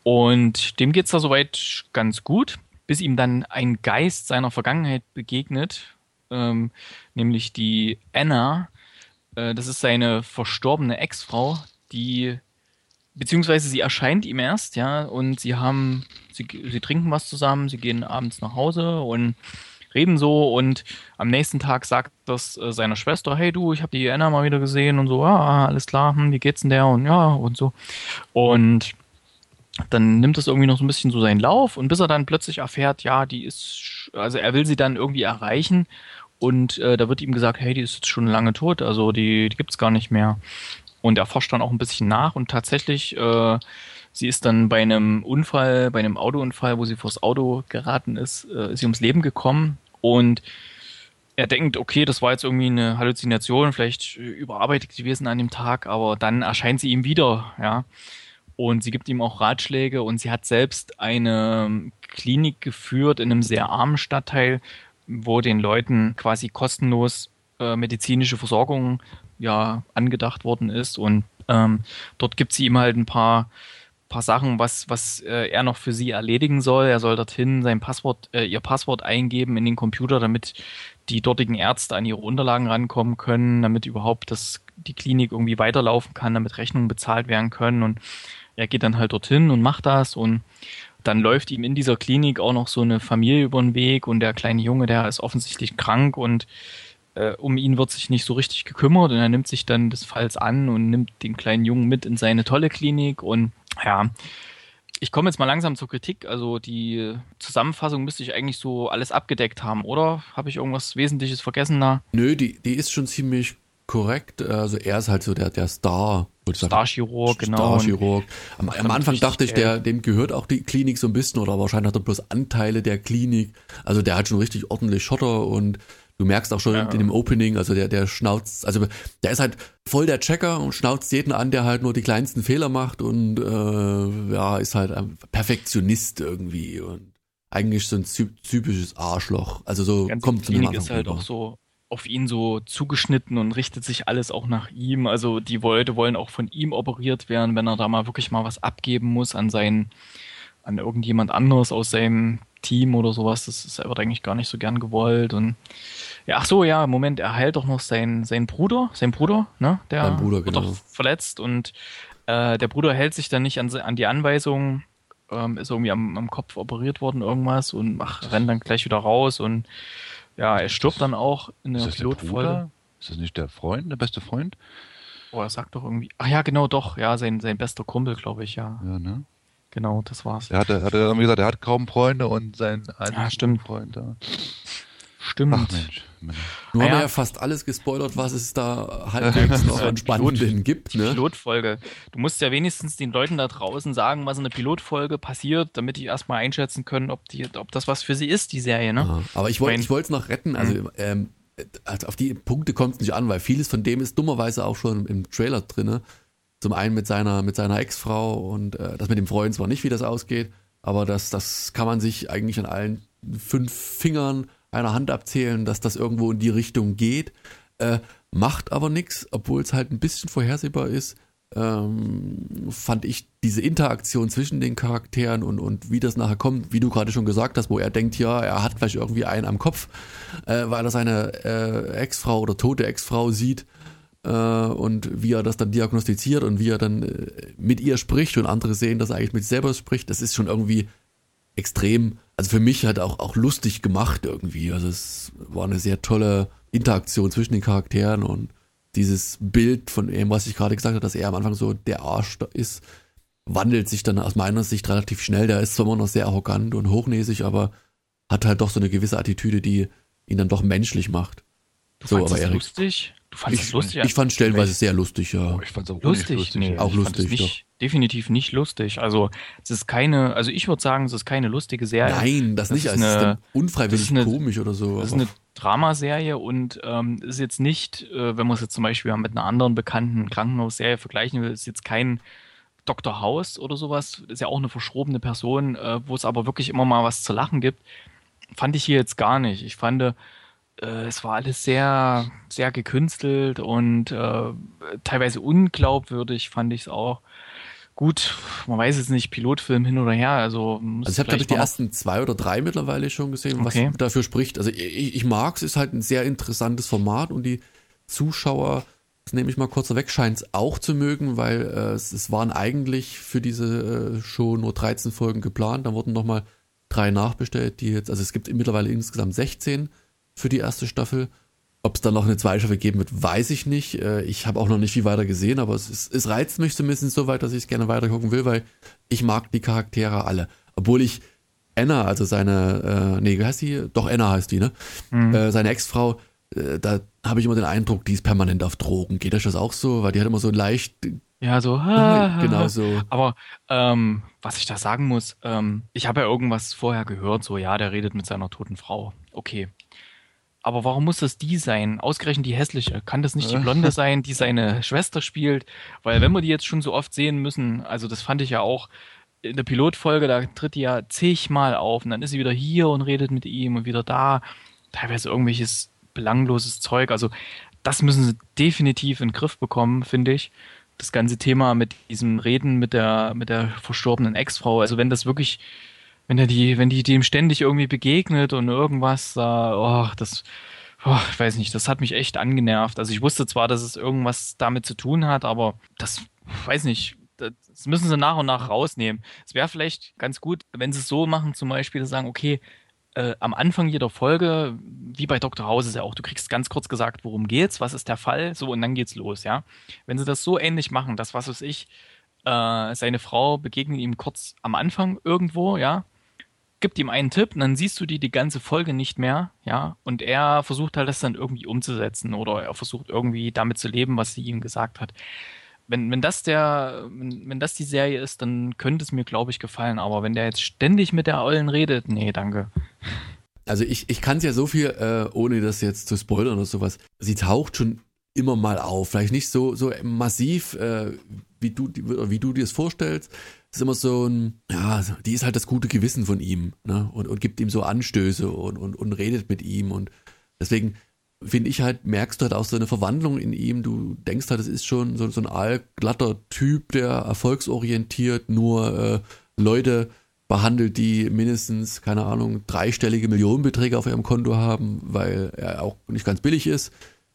Und dem geht's da soweit ganz gut, bis ihm dann ein Geist seiner Vergangenheit begegnet, ähm, nämlich die Anna. Äh, das ist seine verstorbene Ex-Frau, die, beziehungsweise sie erscheint ihm erst, ja, und sie haben, sie, sie trinken was zusammen, sie gehen abends nach Hause und reden so und am nächsten Tag sagt das äh, seiner Schwester, hey du, ich habe die Anna mal wieder gesehen und so, ah, alles klar, hm, wie geht's denn der und ja und so. Und dann nimmt das irgendwie noch so ein bisschen so seinen Lauf und bis er dann plötzlich erfährt, ja, die ist, also er will sie dann irgendwie erreichen und äh, da wird ihm gesagt, hey, die ist jetzt schon lange tot, also die, die gibt's gar nicht mehr. Und er forscht dann auch ein bisschen nach und tatsächlich, äh, sie ist dann bei einem Unfall, bei einem Autounfall, wo sie vors Auto geraten ist, äh, ist sie ums Leben gekommen und er denkt, okay, das war jetzt irgendwie eine Halluzination, vielleicht überarbeitet gewesen an dem Tag, aber dann erscheint sie ihm wieder, ja. Und sie gibt ihm auch Ratschläge und sie hat selbst eine Klinik geführt in einem sehr armen Stadtteil, wo den Leuten quasi kostenlos äh, medizinische Versorgung ja angedacht worden ist. Und ähm, dort gibt sie ihm halt ein paar paar Sachen, was was äh, er noch für sie erledigen soll. Er soll dorthin sein Passwort, äh, ihr Passwort eingeben in den Computer, damit die dortigen Ärzte an ihre Unterlagen rankommen können, damit überhaupt das die Klinik irgendwie weiterlaufen kann, damit Rechnungen bezahlt werden können. Und er geht dann halt dorthin und macht das und dann läuft ihm in dieser Klinik auch noch so eine Familie über den Weg und der kleine Junge, der ist offensichtlich krank und äh, um ihn wird sich nicht so richtig gekümmert und er nimmt sich dann des Falls an und nimmt den kleinen Jungen mit in seine tolle Klinik und ja, ich komme jetzt mal langsam zur Kritik. Also die Zusammenfassung müsste ich eigentlich so alles abgedeckt haben, oder? Habe ich irgendwas Wesentliches vergessen da? Nö, die, die ist schon ziemlich korrekt. Also er ist halt so der, der Star. Starchirurg, genau. Starchirurg. Am, am Anfang dachte ich, der, dem gehört auch die Klinik so ein bisschen, oder wahrscheinlich hat er bloß Anteile der Klinik. Also der hat schon richtig ordentlich Schotter und du merkst auch schon ja. in dem Opening, also der, der schnauzt, also der ist halt voll der Checker und schnauzt jeden an, der halt nur die kleinsten Fehler macht und äh, ja, ist halt ein Perfektionist irgendwie und eigentlich so ein typisches Arschloch. Also so Ganz kommt die Klinik ist halt auch so auf ihn so zugeschnitten und richtet sich alles auch nach ihm. Also die Leute wollen auch von ihm operiert werden, wenn er da mal wirklich mal was abgeben muss an seinen, an irgendjemand anderes aus seinem Team oder sowas. Das ist wird eigentlich gar nicht so gern gewollt. Und ja, ach so, ja, Moment, er heilt doch noch seinen, seinen Bruder, sein Bruder, ne? Der Sein Bruder, wird genau. doch verletzt und äh, der Bruder hält sich dann nicht an, an die Anweisungen, ähm, ist irgendwie am, am Kopf operiert worden, irgendwas und ach, rennt dann gleich wieder raus und ja, er stirbt dann auch in der Pilotfolge. Ist das nicht der Freund, der beste Freund? Oh, er sagt doch irgendwie, ach ja, genau, doch, ja, sein, sein bester Kumpel, glaube ich, ja. Ja, ne? Genau, das war's. Er hatte, hat er, wie gesagt, er hat kaum Freunde und sein ja, stimmt. Freund da. Stimmt. Ach Mensch. Mensch. Nur Ah, haben wir ja. ja fast alles gespoilert, was es da halbwegs noch an Spannenden gibt, ne? Pilotfolge. Du musst ja wenigstens den Leuten da draußen sagen, was in der Pilotfolge passiert, damit die erstmal einschätzen können, ob die, ob das was für sie ist, die Serie, ne? Ja, aber ich wollte ich wollte es noch retten, also, mhm. ähm, also auf die Punkte kommt es nicht an, weil vieles von dem ist dummerweise auch schon im Trailer drinne. Zum einen mit seiner mit seiner Ex-Frau und äh, das mit dem Freund zwar nicht, wie das ausgeht, aber das das kann man sich eigentlich an allen fünf Fingern einer Hand abzählen, dass das irgendwo in die Richtung geht. Äh, macht aber nichts, obwohl es halt ein bisschen vorhersehbar ist. Ähm, fand ich diese Interaktion zwischen den Charakteren und, und wie das nachher kommt, wie du gerade schon gesagt hast, wo er denkt, ja, er hat vielleicht irgendwie einen am Kopf, äh, weil er seine äh, Ex-Frau oder tote Ex-Frau sieht äh, und wie er das dann diagnostiziert und wie er dann äh, mit ihr spricht und andere sehen, dass er eigentlich mit sich selber spricht, das ist schon irgendwie extrem, also für mich halt auch, auch lustig gemacht irgendwie, also es war eine sehr tolle Interaktion zwischen den Charakteren und dieses Bild von ihm, was ich gerade gesagt habe, dass er am Anfang so der Arsch ist, wandelt sich dann aus meiner Sicht relativ schnell. Der ist zwar immer noch sehr arrogant und hochnäsig, aber hat halt doch so eine gewisse Attitüde, die ihn dann doch menschlich macht. Du so, fandst aber es Erik, lustig? Du fandst ich, es lustig? Ich fand stellenweise sehr lustig, ja. Oh, ich fand's auch lustig, lustig. nee, auch ich lustig, fand es nicht, definitiv nicht lustig. Also es ist keine, also ich würde sagen, es ist keine lustige Serie. Nein, das, das nicht, ist also es ist eine, dann unfreiwillig das ist eine, komisch oder so. Das ist eine Dramaserie und ähm, ist jetzt nicht, äh, wenn man es jetzt zum Beispiel mit einer anderen bekannten Krankenhausserie vergleichen will, ist jetzt kein Doktor House oder sowas, ist ja auch eine verschrobene Person, äh, wo es aber wirklich immer mal was zu lachen gibt. Fand ich hier jetzt gar nicht. Ich fand, äh, es war alles sehr, sehr gekünstelt und äh, teilweise unglaubwürdig, fand ich es auch. Gut, man weiß jetzt nicht, Pilotfilm hin oder her. Also, also ich habe, glaube ich, die ersten zwei oder drei mittlerweile schon gesehen, was okay. dafür spricht. Also ich, ich mag es, ist halt ein sehr interessantes Format und die Zuschauer, das nehme ich mal kurz weg, scheint es auch zu mögen, weil äh, es, es waren eigentlich für diese äh, Show nur dreizehn Folgen geplant. Dann wurden nochmal drei nachbestellt, die jetzt, also es gibt mittlerweile insgesamt sechzehn für die erste Staffel. Ob es dann noch eine zweite Staffel geben wird, weiß ich nicht. Ich habe auch noch nicht viel weiter gesehen, aber es, ist, es reizt mich zumindest so weit, dass ich es gerne weiter gucken will, weil ich mag die Charaktere alle. Obwohl ich Anna, also seine, äh, nee, wie heißt die? Doch, Anna heißt die, ne? Mhm. Äh, seine Ex-Frau, äh, da habe ich immer den Eindruck, die ist permanent auf Drogen. Geht euch das auch so? Weil die hat immer so leicht... Ja, so. Ha, genau so. Aber ähm, was ich da sagen muss, ähm, ich habe ja irgendwas vorher gehört, so, ja, der redet mit seiner toten Frau. Okay. Aber warum muss das die sein? Ausgerechnet die hässliche. Kann das nicht die Blonde sein, die seine Schwester spielt? Weil wenn wir die jetzt schon so oft sehen müssen, also das fand ich ja auch in der Pilotfolge, da tritt die ja zigmal auf und dann ist sie wieder hier und redet mit ihm und wieder da. Teilweise irgendwelches belangloses Zeug. Also das müssen sie definitiv in den Griff bekommen, finde ich. Das ganze Thema mit diesem Reden mit der, mit der verstorbenen Ex-Frau. Also wenn das wirklich... Wenn er die, wenn die dem ständig irgendwie begegnet und irgendwas, äh, oh, das, oh, ich weiß nicht, das hat mich echt angenervt. Also ich wusste zwar, dass es irgendwas damit zu tun hat, aber das, weiß nicht, das müssen sie nach und nach rausnehmen. Es wäre vielleicht ganz gut, wenn sie es so machen, zum Beispiel, sagen, okay, äh, am Anfang jeder Folge, wie bei Doktor House ist ja auch, du kriegst ganz kurz gesagt, worum geht's, was ist der Fall, so und dann geht's los, ja. Wenn sie das so ähnlich machen, das, was weiß ich, Äh, seine Frau begegnet ihm kurz am Anfang irgendwo, ja, gibt ihm einen Tipp und dann siehst du die die ganze Folge nicht mehr, ja, und er versucht halt das dann irgendwie umzusetzen oder er versucht irgendwie damit zu leben, was sie ihm gesagt hat. Wenn, wenn das der, wenn, wenn das die Serie ist, dann könnte es mir, glaube ich, gefallen, aber wenn der jetzt ständig mit der Ollen redet, nee, danke. Also ich, ich kann es ja so viel, äh, ohne das jetzt zu spoilern oder sowas, sie taucht schon immer mal auf, vielleicht nicht so, so massiv, äh, wie du, wie du dir es vorstellst. Es ist immer so ein, ja, die ist halt das gute Gewissen von ihm, ne? Und, und gibt ihm so Anstöße und, und, und redet mit ihm. Und deswegen finde ich halt, merkst du halt auch so eine Verwandlung in ihm. Du denkst halt, es ist schon so, so ein allglatter Typ, der erfolgsorientiert nur äh, Leute behandelt, die mindestens, keine Ahnung, dreistellige Millionenbeträge auf ihrem Konto haben, weil er auch nicht ganz billig ist.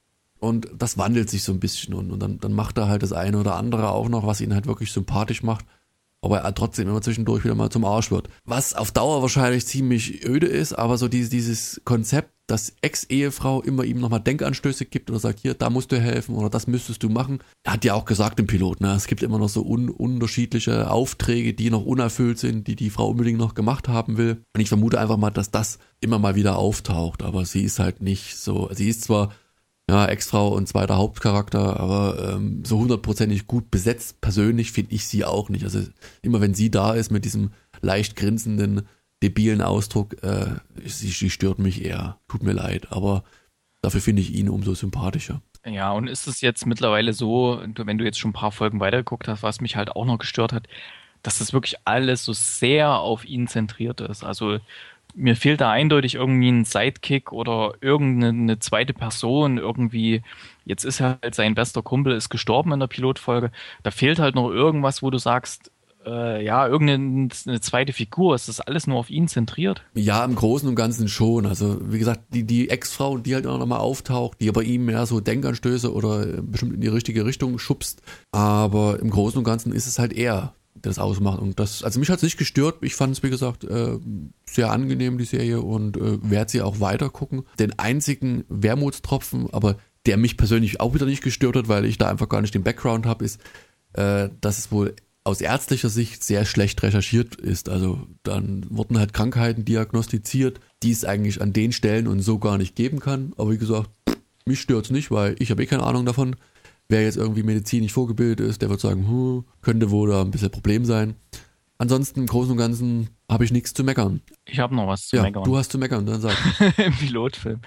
Und das wandelt sich so ein bisschen und, und dann, dann macht er halt das eine oder andere auch noch, was ihn halt wirklich sympathisch macht, aber er trotzdem immer zwischendurch wieder mal zum Arsch wird. Was auf Dauer wahrscheinlich ziemlich öde ist, aber so dieses, dieses Konzept, dass Ex-Ehefrau immer ihm nochmal Denkanstöße gibt oder sagt, hier, da musst du helfen oder das müsstest du machen. Er hat ja auch gesagt im Pilot, ne, es gibt immer noch so un- unterschiedliche Aufträge, die noch unerfüllt sind, die die Frau unbedingt noch gemacht haben will. Und ich vermute einfach mal, dass das immer mal wieder auftaucht, aber sie ist halt nicht so, sie ist zwar ja, Ex-Frau und zweiter Hauptcharakter, aber ähm, so hundertprozentig gut besetzt, persönlich finde ich sie auch nicht. Also immer wenn sie da ist mit diesem leicht grinsenden, debilen Ausdruck, äh, sie, sie stört mich eher. Tut mir leid, aber dafür finde ich ihn umso sympathischer. Ja, und ist es jetzt mittlerweile so, wenn du jetzt schon ein paar Folgen weitergeguckt hast, was mich halt auch noch gestört hat, dass das wirklich alles so sehr auf ihn zentriert ist. Also mir fehlt da eindeutig irgendwie ein Sidekick oder irgendeine zweite Person, irgendwie, jetzt ist halt sein bester Kumpel ist gestorben in der Pilotfolge, da fehlt halt noch irgendwas, wo du sagst, äh, ja, irgendeine eine zweite Figur, ist das alles nur auf ihn zentriert? Ja, im Großen und Ganzen schon, also wie gesagt, die, die Ex-Frau, die halt auch nochmal auftaucht, die aber ihm mehr so Denkanstöße oder bestimmt in die richtige Richtung schubst, aber im Großen und Ganzen ist es halt er, das ausmacht und das, also mich hat es nicht gestört, ich fand es wie gesagt äh, sehr angenehm die Serie und äh, werde sie auch weiter gucken. Den einzigen Wermutstropfen, aber der mich persönlich auch wieder nicht gestört hat, weil ich da einfach gar nicht den Background habe, ist, äh, dass es wohl aus ärztlicher Sicht sehr schlecht recherchiert ist. Also dann wurden halt Krankheiten diagnostiziert, die es eigentlich an den Stellen und so gar nicht geben kann. Aber wie gesagt, mich stört's nicht, weil ich habe eh keine Ahnung davon. Wer jetzt irgendwie medizinisch vorgebildet ist, der wird sagen, hm, könnte wohl da ein bisschen Problem sein. Ansonsten im Großen und Ganzen habe ich nichts zu meckern. Ich habe noch was zu ja, meckern. Du hast zu meckern, dann sag. Im Pilotfilm.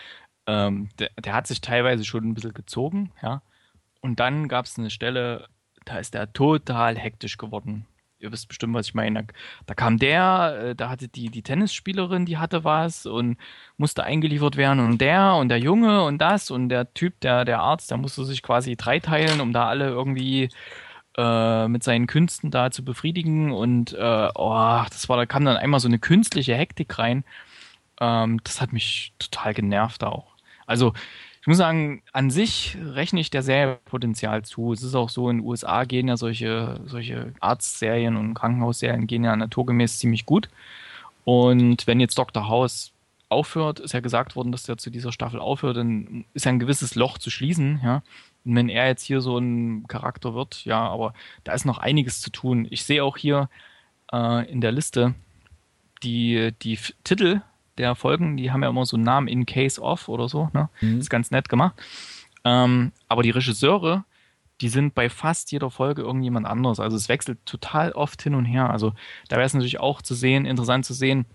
Ähm, der, der hat sich teilweise schon ein bisschen gezogen, ja. Und dann gab es eine Stelle, da ist der total hektisch geworden. Ihr wisst bestimmt, was ich meine. Da kam der, da hatte die, die Tennisspielerin, die hatte was und musste eingeliefert werden und der und der Junge und das und der Typ, der, der Arzt, der musste sich quasi dreiteilen, um da alle irgendwie äh, mit seinen Künsten da zu befriedigen und äh, oh, das war, da kam dann einmal so eine künstliche Hektik rein. Ähm, das hat mich total genervt auch. Also ich muss sagen, an sich rechne ich der Serie Potenzial zu. Es ist auch so, in den U S A gehen ja solche, solche Arztserien und Krankenhausserien gehen ja naturgemäß ziemlich gut. Und wenn jetzt Doktor House aufhört, ist ja gesagt worden, dass er zu dieser Staffel aufhört, dann ist ja ein gewisses Loch zu schließen, ja. Und wenn er jetzt hier so ein Charakter wird, ja, aber da ist noch einiges zu tun. Ich sehe auch hier äh, in der Liste die, die F- Titel der Folgen, die haben ja immer so einen Namen, In Case of oder so, ne? Mhm. Ist ganz nett gemacht. Ähm, aber die Regisseure, die sind bei fast jeder Folge irgendjemand anderes. Also es wechselt total oft hin und her. Also da wäre es natürlich auch zu sehen, interessant zu sehen,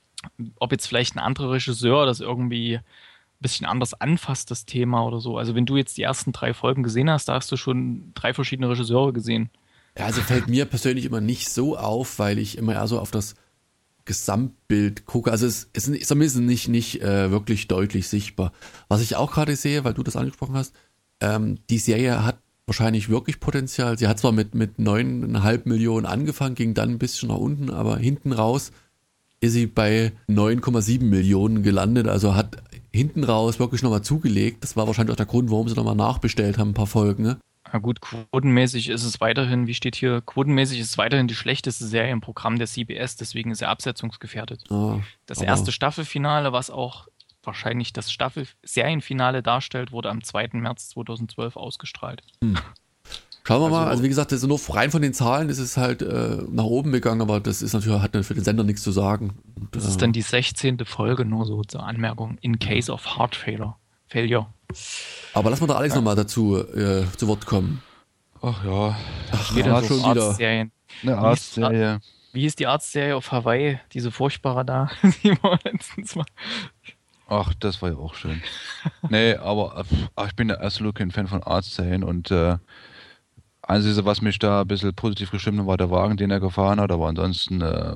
ob jetzt vielleicht ein anderer Regisseur das irgendwie ein bisschen anders anfasst, das Thema oder so. Also wenn du jetzt die ersten drei Folgen gesehen hast, da hast du schon drei verschiedene Regisseure gesehen. Ja, also fällt mir persönlich immer nicht so auf, weil ich immer eher so auf das Gesamtbild gucke, also es, es ist zumindest nicht, nicht äh, wirklich deutlich sichtbar. Was ich auch gerade sehe, weil du das angesprochen hast, ähm, die Serie hat wahrscheinlich wirklich Potenzial. Sie hat zwar mit, mit neun Komma fünf Millionen angefangen, ging dann ein bisschen nach unten, aber hinten raus ist sie bei neun Komma sieben Millionen gelandet, also hat hinten raus wirklich nochmal zugelegt. Das war wahrscheinlich auch der Grund, warum sie nochmal nachbestellt haben, ein paar Folgen, ne? Na gut, quotenmäßig ist es weiterhin, wie steht hier, quotenmäßig ist es weiterhin die schlechteste Serie im Programm der C B S, deswegen ist er absetzungsgefährdet. Oh, das erste Staffelfinale, was auch wahrscheinlich das Staffel-Serienfinale darstellt, wurde am zweiten März zweitausendzwölf ausgestrahlt. Hm. Schauen wir Also- mal, also wie gesagt, also nur rein von den Zahlen ist es halt äh, nach oben gegangen, aber das ist natürlich, hat für den Sender nichts zu sagen. Und, Das äh, ist dann die sechzehnte Folge, nur so zur Anmerkung. In case of heart failure. Failure. aber lass mal da Alex nochmal dazu äh, zu Wort kommen. Ach ja, Ach, Jeder ja, so schon wieder. Arztserien. eine Wie ist- Arztserie. Wie hieß die Arztserie auf Hawaii? Diese furchtbare da, die wir letztens mal. Ach, das war ja auch schön. Nee, aber äh, ach, ich bin ja absolut kein Fan von Arztserien und äh, Einzige, was mich da ein bisschen positiv gestimmt hat, war der Wagen, den er gefahren hat, aber ansonsten, äh,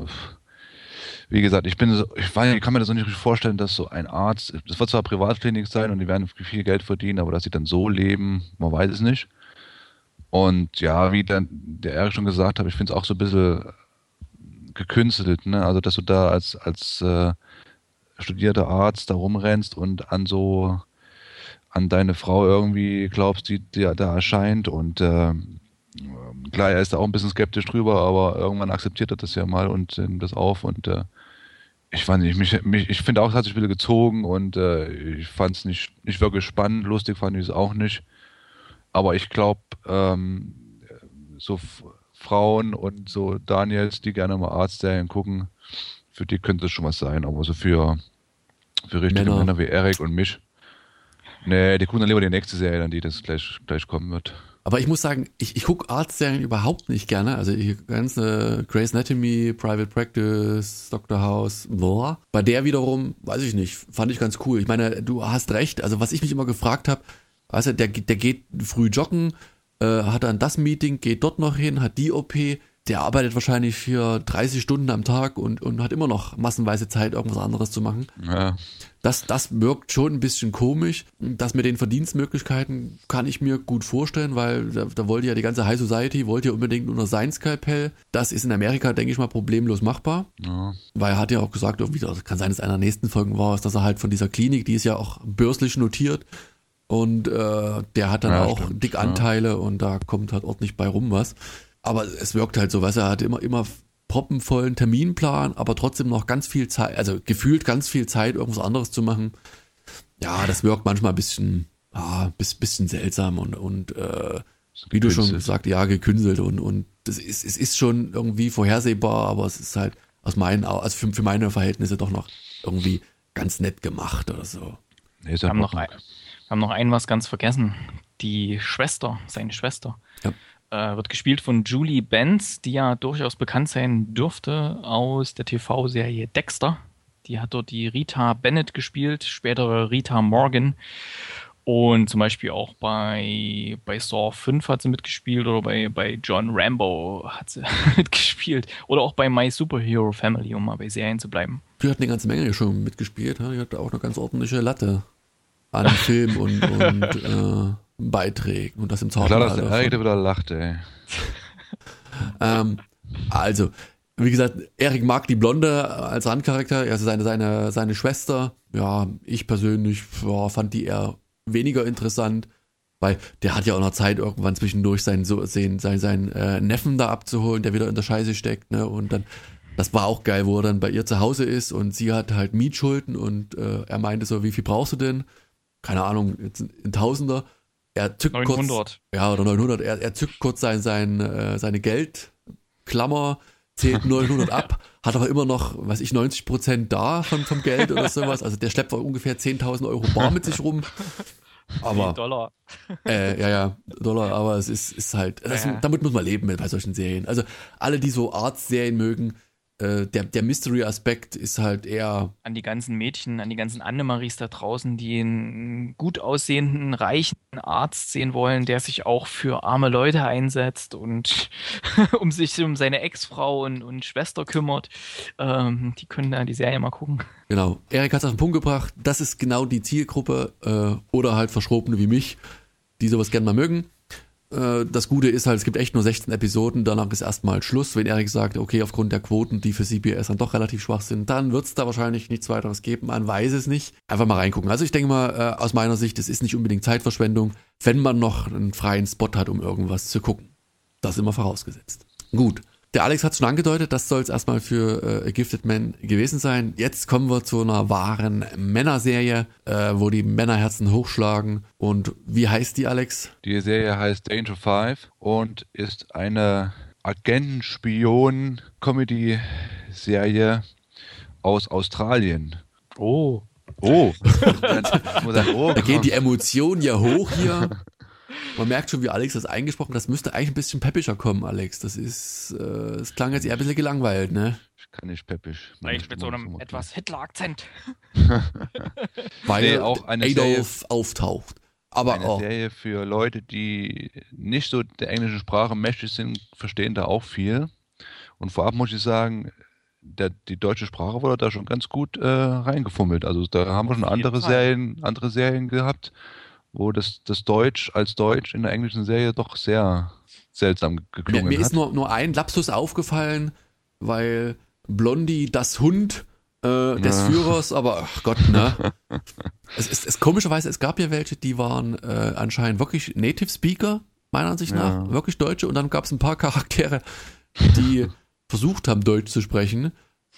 wie gesagt, ich bin so, ich, war, ich kann mir das auch nicht richtig vorstellen, dass so ein Arzt, das wird zwar Privatklinik sein und die werden viel Geld verdienen, aber dass sie dann so leben, man weiß es nicht. Und ja, wie dann der Erik schon gesagt hat, ich finde es auch so ein bisschen gekünstelt, ne? Also dass du da als, als äh, studierter Arzt da rumrennst und an so an deine Frau irgendwie glaubst, die dir da erscheint und äh, klar, er ist da auch ein bisschen skeptisch drüber, aber irgendwann akzeptiert er das ja mal und nimmt das auf und äh, ich fand nicht, mich, mich, ich finde auch, es hat sich wieder gezogen und äh, ich fand es nicht, nicht wirklich spannend, lustig fand ich es auch nicht, aber ich glaube, ähm, so F- Frauen und so Daniels, die gerne mal Arztserien gucken, für die könnte es schon was sein, aber so für, für richtige Männer. Männer wie Erik und mich, nee, die gucken dann lieber die nächste Serie, dann die das gleich, gleich kommen wird. Aber ich muss sagen, ich, ich gucke Arztserien überhaupt nicht gerne. Also die ganze Grey's Anatomy, Private Practice, Doctor House, boah. Bei der wiederum, weiß ich nicht, fand ich ganz cool. Ich meine, du hast recht. Also was ich mich immer gefragt habe, weißt du, der, der geht früh joggen, äh, hat dann das Meeting, geht dort noch hin, hat die O P. Der arbeitet wahrscheinlich für dreißig Stunden am Tag und, und hat immer noch massenweise Zeit, irgendwas anderes zu machen. Ja. Das, das wirkt schon ein bisschen komisch. Das mit den Verdienstmöglichkeiten kann ich mir gut vorstellen, weil da, da wollte ja die ganze High Society, wollte ja unbedingt unter sein Skalpell. Das ist in Amerika, denke ich mal, problemlos machbar. Ja. Weil er hat ja auch gesagt, irgendwie, das kann sein, dass einer der nächsten Folgen war, dass er halt von dieser Klinik, die ist ja auch börslich notiert. Und äh, der hat dann Ja, auch stimmt, dick ja. Anteile und da kommt halt ordentlich bei rum was. Aber es wirkt halt so, weißt du, er hat immer, immer proppenvollen Terminplan, aber trotzdem noch ganz viel Zeit, also gefühlt ganz viel Zeit, irgendwas anderes zu machen. Ja, das wirkt manchmal ein bisschen, ah, bis, bisschen seltsam und, und äh, wie du schon Gekünstelt. gesagt, ja, gekünstelt und, und das ist, es ist schon irgendwie vorhersehbar, aber es ist halt aus meinen, Au- also für, für meine Verhältnisse doch noch irgendwie ganz nett gemacht oder so. Nee, ist Wir ja haben, noch Ordnung. ein, wir haben noch ein was ganz vergessen. Die Schwester, seine Schwester, Ja. äh, wird gespielt von Julie Benz, die ja durchaus bekannt sein dürfte aus der T V-Serie Dexter. Die hat dort die Rita Bennett gespielt, spätere Rita Morgan. Und zum Beispiel auch bei, bei Saw fünf hat sie mitgespielt oder bei, bei John Rambo hat sie mitgespielt. Oder auch bei My Superhero Family, um mal bei Serien zu bleiben. Die hat eine ganze Menge schon mitgespielt, ja? Die hat auch eine ganz ordentliche Latte an Film und, und äh, Beiträgen und das im Klar, dass Zauberalter. der Erik da wieder lacht, ey. Ähm, also, wie gesagt, Erik mag die Blonde als Randcharakter, also seine, seine, seine Schwester. Ja, ich persönlich ja, fand die eher weniger interessant, weil der hat ja auch noch Zeit, irgendwann zwischendurch seinen, so, seinen, seinen, seinen äh, Neffen da abzuholen, der wieder in der Scheiße steckt, ne? Und dann, das war auch geil, wo er dann bei ihr zu Hause ist und sie hat halt Mietschulden und äh, er meinte so, wie viel brauchst du denn? Keine Ahnung, jetzt ein, ein Tausender. Er zückt neunhundert. kurz, ja, oder neunhundert, er, er zückt kurz sein, sein, äh, seine Geldklammer, zählt neunhundert ab, hat aber immer noch, weiß ich, neunzig Prozent da von, vom Geld oder sowas. Also der schleppt ungefähr zehntausend Euro bar mit sich rum. Aber, Dollar. äh, ja, ja, Dollar, aber es ist, ist halt, das, Ja. damit muss man leben bei solchen Serien. Also alle, die so Artserien mögen, äh, der, der Mystery-Aspekt ist halt eher, An die ganzen Mädchen, an die ganzen Annemaries da draußen, die einen gut aussehenden, reichen Arzt sehen wollen, der sich auch für arme Leute einsetzt und um sich um seine Ex-Frau und, und Schwester kümmert. Ähm, die können da die Serie mal gucken. genau. Erik hat es auf den Punkt gebracht, das ist genau die Zielgruppe, äh, oder halt Verschrobene wie mich, die sowas gerne mal mögen. Äh, das Gute ist halt, es gibt echt nur sechzehn Episoden, danach ist erstmal Schluss. Wenn Erik sagt, okay, aufgrund der Quoten, die für C B S dann doch relativ schwach sind, dann wird es da wahrscheinlich nichts weiteres geben, man weiß es nicht. Einfach mal reingucken. Also ich denke mal, äh, aus meiner Sicht, es ist nicht unbedingt Zeitverschwendung, wenn man noch einen freien Spot hat, um irgendwas zu gucken. Das immer vorausgesetzt. Gut, der Alex hat schon angedeutet, das soll es erstmal für äh, Gifted Men gewesen sein. Jetzt kommen wir zu einer wahren Männerserie, äh, wo die Männerherzen hochschlagen. Und wie heißt die, Alex? Die Serie heißt Danger Five und ist eine Agenten-Spion-Comedy-Serie aus Australien. Oh. Oh. Dann, oh. Da gehen die Emotionen ja hoch hier. Man merkt schon, wie Alex das eingesprochen hat. Das müsste eigentlich ein bisschen peppischer kommen, Alex. Das ist, äh, es klang jetzt eher ein bisschen gelangweilt, ne? Ich kann nicht peppisch. Vielleicht mit so einem etwas Hitler-Akzent. Weil nee, auch eine Adolf Serie, auftaucht. Aber eine auch. Serie für Leute, die nicht so der englischen Sprache mächtig sind, verstehen da auch viel. Und vorab muss ich sagen, der, die deutsche Sprache wurde da schon ganz gut äh, reingefummelt. Also da haben wir schon andere Serien, andere Serien gehabt, wo das, das Deutsch als Deutsch in der englischen Serie doch sehr seltsam geklungen Mir, mir hat. ist nur, nur ein Lapsus aufgefallen, weil Blondie, das Hund äh, des Ja. Führers, aber ach Gott, ne? es ist es, komischerweise, es gab ja welche, die waren äh, anscheinend wirklich Native Speaker, meiner Ansicht nach, Ja. wirklich Deutsche, und dann gab es ein paar Charaktere, die versucht haben, Deutsch zu sprechen.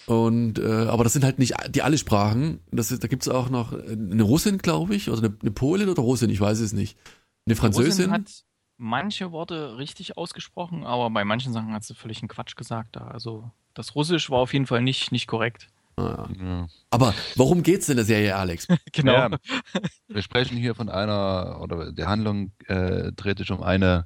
Und äh, aber das sind halt nicht die alle Sprachen. Das ist, da gibt es auch noch eine Russin, glaube ich, oder eine, eine Polin oder Russin, ich weiß es nicht. Eine Französin. Russin hat manche Worte richtig ausgesprochen, aber bei manchen Sachen hat sie völlig einen Quatsch gesagt. Da. Also das Russisch war auf jeden Fall nicht, nicht korrekt. Ah, ja. Ja. Aber worum geht's in der Serie, Alex? Genau. Ja, wir sprechen hier von einer, oder die Handlung äh, dreht sich um eine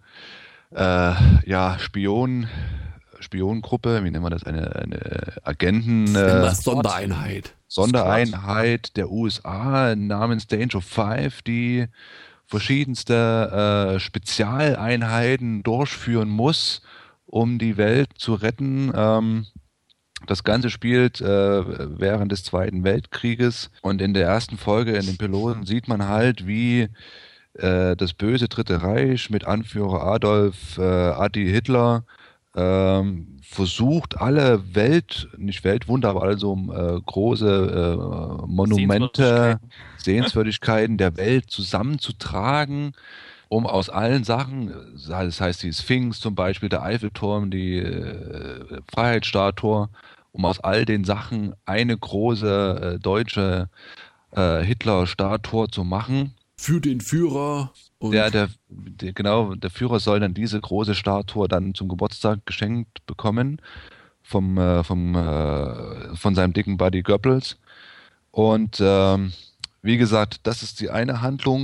äh, ja, Spion, Spiongruppe, wie nennen wir das, eine, eine Agenten äh, Sondereinheit. Sondereinheit der U S A namens Danger Five, die verschiedenste äh, Spezialeinheiten durchführen muss, um die Welt zu retten. Ähm, Das Ganze spielt äh, während des Zweiten Weltkrieges und in der ersten Folge, in den Piloten, sieht man halt, wie äh, das böse Dritte Reich mit Anführer Adolf äh, Adi Hitler ähm, versucht, alle Welt, nicht Weltwunder, aber also äh, große äh, Monumente, Sehenswürdigkeiten der Welt zusammenzutragen, um aus allen Sachen, das heißt die Sphinx zum Beispiel, der Eiffelturm, die äh, Freiheitsstatue, um aus all den Sachen eine große äh, deutsche äh, Hitler-Statue zu machen. Für den Führer. Und Der, der, der, genau, der Führer soll dann diese große Statue dann zum Geburtstag geschenkt bekommen vom, äh, vom, äh, von seinem dicken Buddy Goebbels. Und ähm, wie gesagt, das ist die eine Handlung,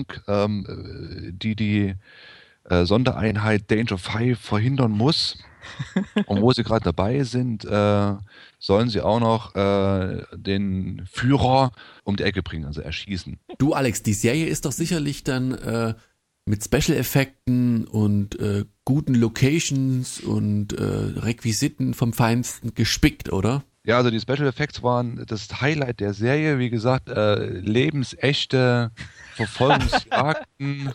ähm, die die äh, Sondereinheit Danger Five verhindern muss. Und wo sie gerade dabei sind, äh, sollen sie auch noch äh, den Führer um die Ecke bringen, also erschießen. du, Alex, die Serie ist doch sicherlich dann äh, mit Special-Effekten und äh, guten Locations und äh, Requisiten vom Feinsten gespickt, oder? Ja, also die Special Effects waren das Highlight der Serie. Wie gesagt, äh, lebensechte Verfolgungsjagden,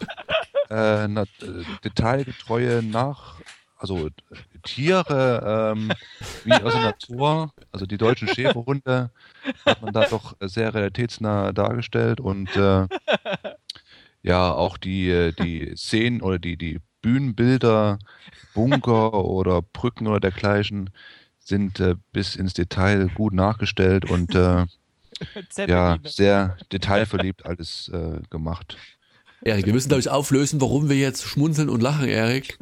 äh, na, äh, detailgetreue nach, also äh, Tiere ähm, wie aus der Natur, also die deutschen Schäferhunde hat man da doch sehr realitätsnah dargestellt und äh, ja, auch die, die Szenen oder die, die Bühnenbilder, Bunker oder Brücken oder dergleichen sind äh, bis ins Detail gut nachgestellt und äh, ja, sehr detailverliebt alles äh, gemacht. Erik, wir müssen, glaube ich, auflösen, warum wir jetzt schmunzeln und lachen, Erik.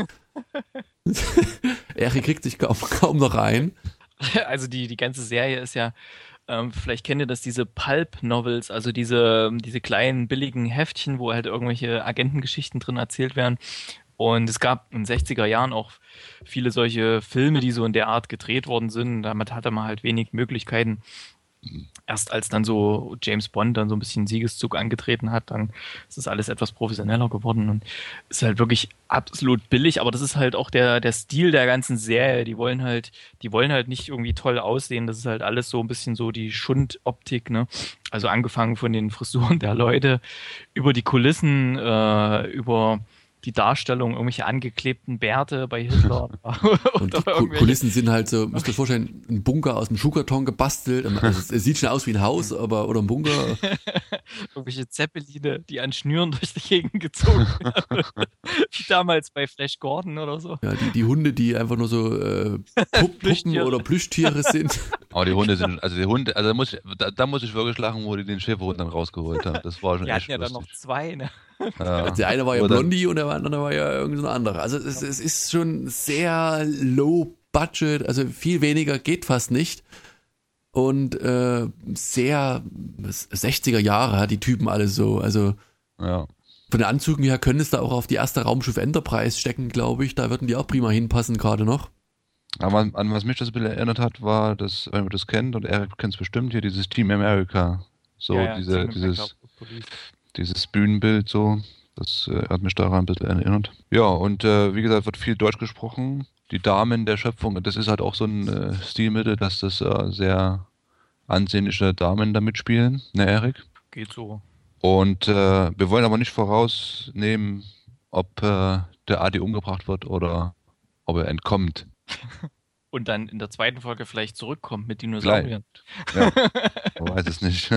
Erik kriegt sich kaum, kaum noch rein. Also die, die ganze Serie ist ja, ähm, vielleicht kennt ihr das, diese Pulp-Novels, also diese, diese kleinen, billigen Heftchen, wo halt irgendwelche Agentengeschichten drin erzählt werden. Und es gab in den sechziger Jahren auch viele solche Filme, die so in der Art gedreht worden sind. Damit hatte man halt wenig Möglichkeiten. Erst als dann so James Bond dann so ein bisschen Siegeszug angetreten hat, dann ist das alles etwas professioneller geworden und ist halt wirklich absolut billig, aber das ist halt auch der, der Stil der ganzen Serie. Die wollen halt, die wollen halt nicht irgendwie toll aussehen. Das ist halt alles so ein bisschen so die Schundoptik, ne? Also angefangen von den Frisuren der Leute, über die Kulissen, äh, über die Darstellung, irgendwelche angeklebten Bärte bei Hitler. Und die Kulissen sind halt so, müsst ihr euch vorstellen, ein Bunker aus dem Schuhkarton gebastelt. Also es sieht schon aus wie ein Haus, aber oder ein Bunker. Irgendwelche Zeppeline, die an Schnüren durch die Gegend gezogen werden. Wie damals bei Flash Gordon oder so. Ja, die, die Hunde, die einfach nur so äh, Pup Puppen oder Plüschtiere sind. Aber die Hunde sind, also die Hunde, also da muss ich, da, da muss ich wirklich lachen, wo die den Schäferhund dann rausgeholt haben. Das war schon die echt hatten ja lustig. dann noch zwei, ne? Ja. Der eine war ja Blondie und der andere war ja irgendein anderer. Also es, es ist schon sehr low budget, also viel weniger geht fast nicht. Und äh, sehr sechziger Jahre, die Typen alle so. Also ja. Von den Anzügen her können es da auch auf die erste Raumschiff Enterprise stecken, glaube ich. Da würden die auch prima hinpassen gerade noch. Aber an, an was mich das ein bisschen erinnert hat, war, dass, wenn man das kennt, und Eric kennt es bestimmt hier, dieses Team America. So ja, ja, diese, Team dieses, dieses Bühnenbild so. Das äh, hat mich daran ein bisschen erinnert. Ja, und äh, wie gesagt, wird viel Deutsch gesprochen. Die Damen der Schöpfung, das ist halt auch so ein äh, Stilmittel, dass das äh, sehr ansehnliche Damen da mitspielen, ne Erik? Geht so. Und äh, wir wollen aber nicht vorausnehmen, ob äh, der Adi umgebracht wird oder ob er entkommt. Und dann in der zweiten Folge vielleicht zurückkommt mit Dinosauriern. Ja, man weiß es nicht.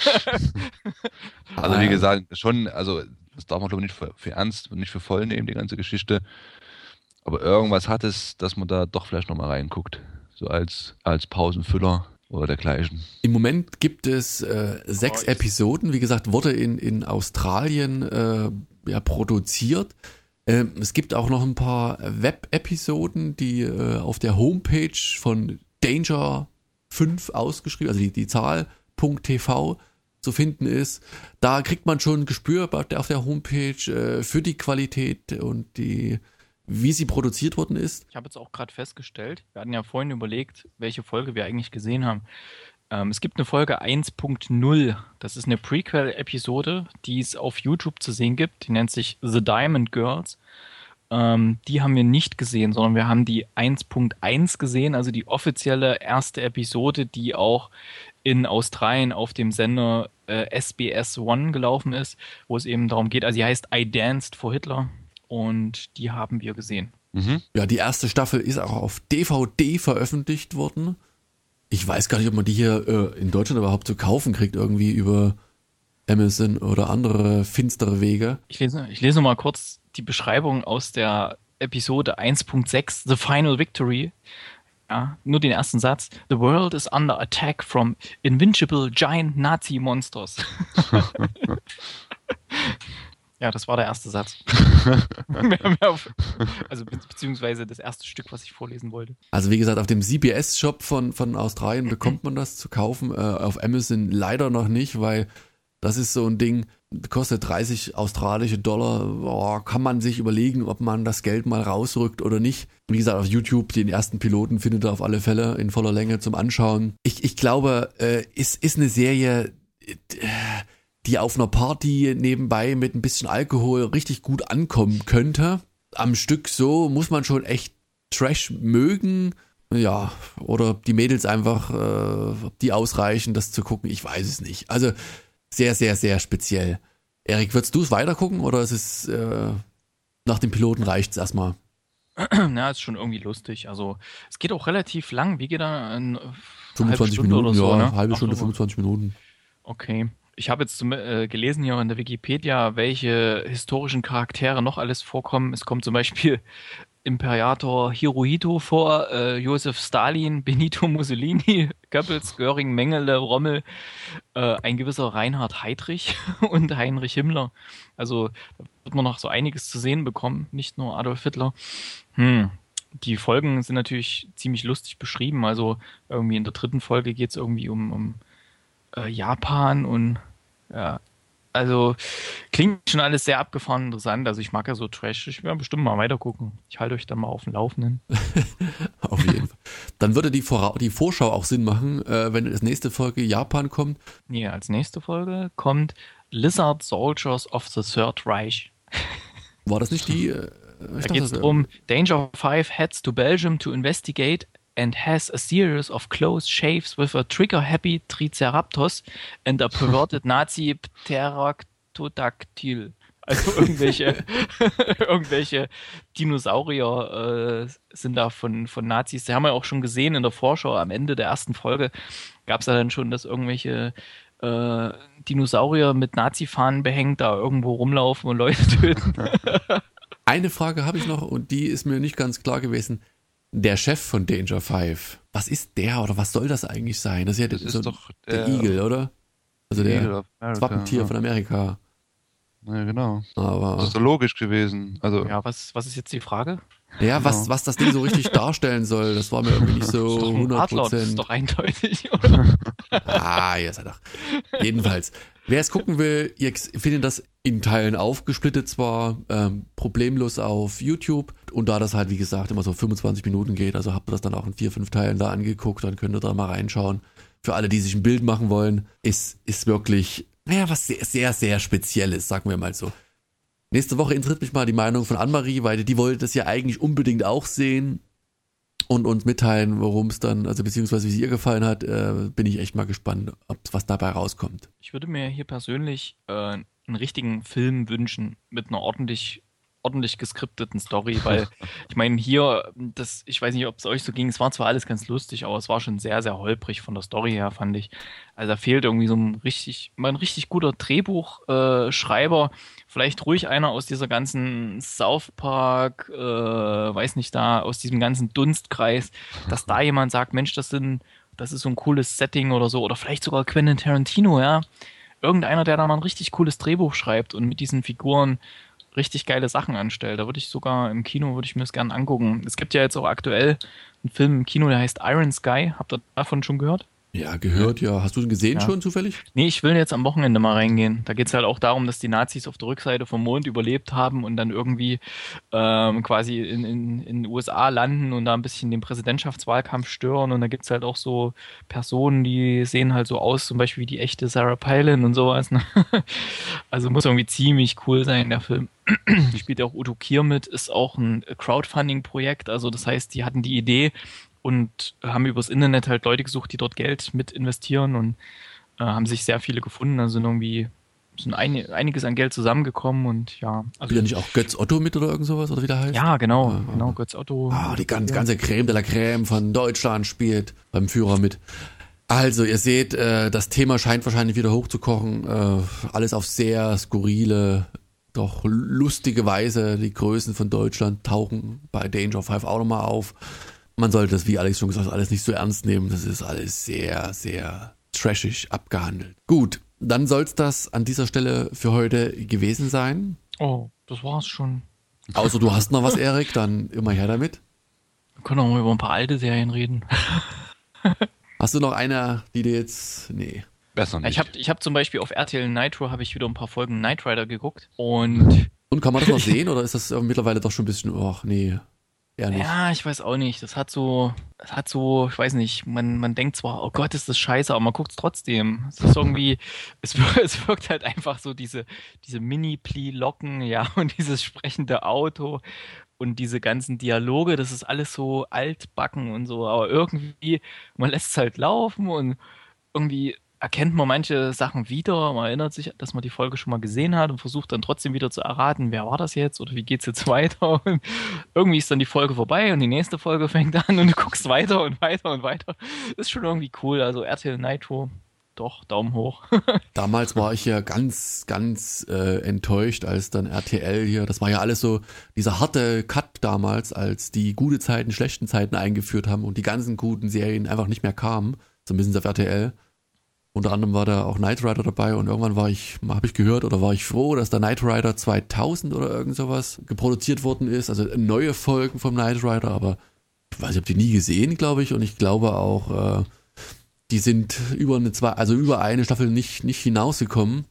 Also wie gesagt, schon, also das darf man glaube ich nicht für, für ernst und nicht für voll nehmen, die ganze Geschichte. Aber irgendwas hat es, dass man da doch vielleicht nochmal reinguckt. So als, als Pausenfüller oder dergleichen. Im Moment gibt es äh, sechs oh, Episoden. Wie gesagt, wurde in, in Australien äh, ja, produziert. Ähm, es gibt auch noch ein paar Web-Episoden, die äh, auf der Homepage von Danger fünf ausgeschrieben, also die, die Zahl .tv zu finden ist. Da kriegt man schon ein Gespür auf der Homepage äh, für die Qualität und die wie sie produziert worden ist. Ich habe jetzt auch gerade festgestellt, wir hatten ja vorhin überlegt, welche Folge wir eigentlich gesehen haben. Ähm, es gibt eine Folge eins Punkt null, das ist eine Prequel-Episode, die es auf YouTube zu sehen gibt, die nennt sich The Diamond Girls. Ähm, die haben wir nicht gesehen, sondern wir haben die eins Punkt eins gesehen, also die offizielle erste Episode, die auch in Australien auf dem Sender äh, S B S One gelaufen ist, wo es eben darum geht, also die heißt I Danced for Hitler. Und die haben wir gesehen. Mhm. Ja, die erste Staffel ist auch auf D V D veröffentlicht worden. Ich weiß gar nicht, ob man die hier äh, in Deutschland überhaupt zu kaufen kriegt, irgendwie über Amazon oder andere finstere Wege. Ich lese, ich lese mal kurz die Beschreibung aus der Episode eins Punkt sechs, The Final Victory. Ja, nur den ersten Satz. The world is under attack from invincible giant Nazi monsters. Ja, das war der erste Satz. mehr, mehr auf, also be- beziehungsweise das erste Stück, was ich vorlesen wollte. Also wie gesagt, auf dem C B S-Shop von, von Australien bekommt man das zu kaufen. Äh, auf Amazon leider noch nicht, weil das ist so ein Ding, kostet dreißig australische Dollar. Boah, kann man sich überlegen, ob man das Geld mal rausrückt oder nicht. Wie gesagt, auf YouTube, den ersten Piloten findet ihr auf alle Fälle in voller Länge zum Anschauen. Ich, ich glaube, äh, ist, ist eine Serie... Äh, die auf einer Party nebenbei mit ein bisschen Alkohol richtig gut ankommen könnte. Am Stück so muss man schon echt Trash mögen. Ja, oder die Mädels einfach, äh, ob die ausreichen, das zu gucken, ich weiß es nicht. Also sehr, sehr, sehr speziell. Erik, würdest du es weitergucken oder ist es äh, nach dem Piloten reicht es erstmal? Ja, ist schon irgendwie lustig. Also es geht auch relativ lang. Wie geht da? Eine fünfundzwanzig halbe Stunde Minuten, oder so, ja, ne? halbe Ach, Stunde, so. fünfundzwanzig Minuten. Okay. Ich habe jetzt zum, äh, gelesen hier in der Wikipedia, welche historischen Charaktere noch alles vorkommen. Es kommt zum Beispiel Imperator Hirohito vor, äh, Josef Stalin, Benito Mussolini, Goebbels, Göring, Mengele, Rommel, äh, ein gewisser Reinhard Heydrich und Heinrich Himmler. Also da wird man noch so einiges zu sehen bekommen, nicht nur Adolf Hitler. Hm. Die Folgen sind natürlich ziemlich lustig beschrieben. Also irgendwie in der dritten Folge geht es irgendwie um, um äh, Japan und ja, also klingt schon alles sehr abgefahren interessant. Also ich mag ja so Trash. Ich werde bestimmt mal weiter gucken. Ich halte euch dann mal auf dem Laufenden. Auf jeden Fall. Dann würde die, Vora- die Vorschau auch Sinn machen, äh, wenn das nächste Folge Japan kommt. Nee, als nächste Folge kommt Lizard Soldiers of the Third Reich. War das nicht die? Äh, Da geht es darum, Danger five heads to Belgium to investigate and has a series of close shaves with a trigger-happy Triceratops and a perverted Nazi Pterodactyl. Also irgendwelche, irgendwelche Dinosaurier äh, sind da von, von Nazis. Die haben wir auch schon gesehen in der Vorschau am Ende der ersten Folge. Gab es ja dann schon, dass irgendwelche äh, Dinosaurier mit Nazi-Fahnen behängt da irgendwo rumlaufen und Leute töten. Eine Frage habe ich noch und die ist mir nicht ganz klar gewesen. Der Chef von Danger Five, was ist der oder was soll das eigentlich sein? Das ist ja Das so ist doch der, der, Igel, oder? Also der Eagle of America, das Wappentier ja. von Amerika. Ja, genau. Aber Das ist doch logisch gewesen. Also, Ja, was, was ist jetzt die Frage? ja, was, Genau. was das Ding so richtig darstellen soll, das war mir irgendwie nicht so Doch ein hundert Adler, das ist Prozent. doch eindeutig, oder? Ah, ihr seid doch. Jedenfalls, wer es gucken will, ihr findet das in Teilen aufgesplittet zwar, ähm, problemlos auf YouTube. Und da das halt, wie gesagt, immer so fünfundzwanzig Minuten geht, also habt ihr das dann auch in vier, fünf Teilen da angeguckt, dann könnt ihr da mal reinschauen. Für alle, die sich ein Bild machen wollen, ist, ist wirklich, naja, was sehr, sehr, sehr Spezielles, sagen wir mal so. Nächste Woche interessiert mich mal die Meinung von Annemarie, weil die wollte das ja eigentlich unbedingt auch sehen und uns mitteilen, worum es dann, also beziehungsweise wie es ihr gefallen hat, äh, bin ich echt mal gespannt, ob was dabei rauskommt. Ich würde mir hier persönlich äh, einen richtigen Film wünschen mit einer ordentlich ordentlich geskripteten Story, weil ich meine hier, das, ich weiß nicht, ob es euch so ging, es war zwar alles ganz lustig, aber es war schon sehr, sehr holprig von der Story her, fand ich. Also da fehlt irgendwie so ein richtig, mal ein richtig guter Drehbuchschreiber, vielleicht ruhig einer aus dieser ganzen South Park, äh, weiß nicht, da, aus diesem ganzen Dunstkreis, dass da jemand sagt, Mensch, das sind, das ist so ein cooles Setting oder so, oder vielleicht sogar Quentin Tarantino, ja. Irgendeiner, der da mal ein richtig cooles Drehbuch schreibt und mit diesen Figuren richtig geile Sachen anstellt. Da würde ich sogar im Kino, würde ich mir das gerne angucken. Es gibt ja jetzt auch aktuell einen Film im Kino, der heißt Iron Sky. Habt ihr davon schon gehört? Ja, gehört, ja. Hast du den gesehen Ja. schon zufällig? Nee, ich will jetzt am Wochenende mal reingehen. Da geht es halt auch darum, dass die Nazis auf der Rückseite vom Mond überlebt haben und dann irgendwie ähm, quasi in, in, in den U S A landen und da ein bisschen den Präsidentschaftswahlkampf stören. Und da gibt es halt auch so Personen, die sehen halt so aus, zum Beispiel wie die echte Sarah Palin und sowas. Ne? Also muss irgendwie ziemlich cool sein, der Film. Spielt ja auch Udo Kier mit, ist auch ein Crowdfunding-Projekt. Also das heißt, die hatten die Idee und haben übers Internet halt Leute gesucht, die dort Geld mit investieren und äh, haben sich sehr viele gefunden. Also sind irgendwie sind ein, einiges an Geld zusammengekommen und ja. Also, Spielt ja nicht auch Götz Otto mit oder irgend sowas, oder wie der heißt? ja, genau, Ah, ah. genau, Götz Otto. Ah, die ganze, ganze Creme de la Creme von Deutschland spielt beim Führer mit. Also, ihr seht, äh, das Thema scheint wahrscheinlich wieder hochzukochen. Äh, alles auf sehr skurrile, doch lustige Weise. Die Größen von Deutschland tauchen bei Danger Five auch nochmal auf. Man sollte das, wie Alex schon gesagt hat, alles nicht so ernst nehmen. Das ist alles sehr, sehr trashig abgehandelt. Gut, dann soll es das an dieser Stelle für heute gewesen sein. Oh, das war's schon. Außer du hast noch was, Erik, dann immer her damit. Wir können auch mal über ein paar alte Serien reden. Hast du noch eine, die dir jetzt... Nee. besser nicht. Ich habe ich hab zum Beispiel auf R T L Nitro habe ich wieder ein paar Folgen Knight Rider geguckt und Und kann man das noch sehen oder ist das äh, mittlerweile doch schon ein bisschen... Ach, nee, eher nicht. ja, ich weiß auch nicht. Das hat so, das hat so, ich weiß nicht, man, man denkt zwar, oh Gott, ist das scheiße, aber man guckt es trotzdem. Es ist irgendwie, es, wir- es wirkt halt einfach so diese, diese Mini-Pli-Locken, ja, und dieses sprechende Auto und diese ganzen Dialoge, das ist alles so altbacken und so, aber irgendwie, man lässt es halt laufen und irgendwie erkennt man manche Sachen wieder, man erinnert sich, dass man die Folge schon mal gesehen hat und versucht dann trotzdem wieder zu erraten, wer war das jetzt oder wie geht's jetzt weiter und irgendwie ist dann die Folge vorbei und die nächste Folge fängt an und du guckst weiter und weiter und weiter. Ist schon irgendwie cool, also R T L Nitro, doch, Daumen hoch. Damals war ich ja ganz, ganz äh, enttäuscht, als dann R T L hier, das war ja alles so, dieser harte Cut damals, als die gute Zeiten, schlechten Zeiten eingeführt haben und die ganzen guten Serien einfach nicht mehr kamen, zumindest auf R T L. Unter anderem war da auch Knight Rider dabei und irgendwann war ich, habe ich gehört oder war ich froh, dass der Knight Rider zweitausend oder irgend sowas geproduziert worden ist, also neue Folgen vom Knight Rider, aber ich weiß, ich habe die nie gesehen, glaube ich, und ich glaube auch, äh, die sind über eine zwei, also über eine Staffel nicht, nicht hinausgekommen,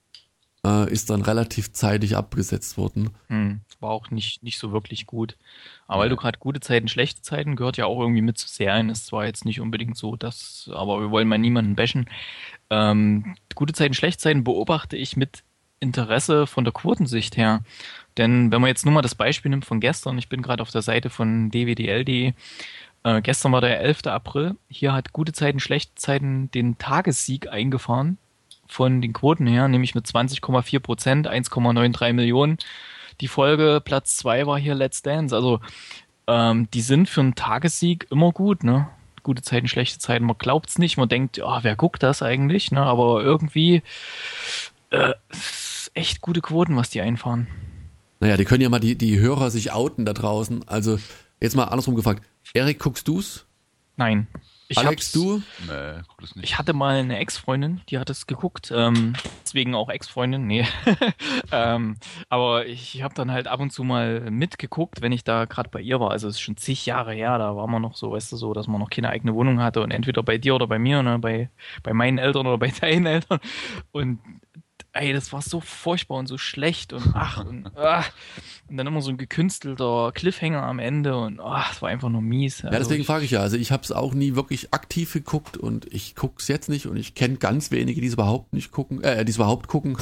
äh, ist dann relativ zeitig abgesetzt worden. Hm, war auch nicht, nicht so wirklich gut. Aber weil du gerade gute Zeiten, schlechte Zeiten gehört ja auch irgendwie mit zu Serien. Ist zwar jetzt nicht unbedingt so, dass, aber wir wollen mal niemanden bashen. Ähm, gute Zeiten, schlechte Zeiten beobachte ich mit Interesse von der Quotensicht her. Denn wenn man jetzt nur mal das Beispiel nimmt von gestern, ich bin gerade auf der Seite von d w d l punkt d e, äh, gestern war der elfter April, hier hat gute Zeiten, schlechte Zeiten den Tagessieg eingefahren von den Quoten her, nämlich mit zwanzig Komma vier Prozent, eins Komma neununddreißig Millionen. Die Folge Platz zwei war hier Let's Dance. Also ähm, die sind für einen Tagessieg immer gut, ne? Gute Zeiten, schlechte Zeiten. Man glaubt's nicht, man denkt, ja, wer guckt das eigentlich, ne? Aber irgendwie äh, echt gute Quoten, was die einfahren. Naja, die können ja mal die, die Hörer sich outen da draußen. Also jetzt mal andersrum gefragt. Erik, guckst du's? Nein. Ich Alex, hab's, du? Nee, guck das nicht. Ich hatte mal eine Ex-Freundin, die hat es geguckt, ähm, deswegen auch Ex-Freundin, nee. ähm, aber ich habe dann halt ab und zu mal mitgeguckt, wenn ich da gerade bei ihr war. Also es ist schon zig Jahre her, da war man noch so, weißt du, so, dass man noch keine eigene Wohnung hatte und entweder bei dir oder bei mir, ne, bei, bei meinen Eltern oder bei deinen Eltern. Und ey, das war so furchtbar und so schlecht und ach und, ah, und dann immer so ein gekünstelter Cliffhanger am Ende und ach, es war einfach nur mies. Also Ja, deswegen ich, frage ich ja. Also ich habe es auch nie wirklich aktiv geguckt und ich guck's jetzt nicht und ich kenne ganz wenige, die es überhaupt nicht gucken, äh, die es überhaupt gucken.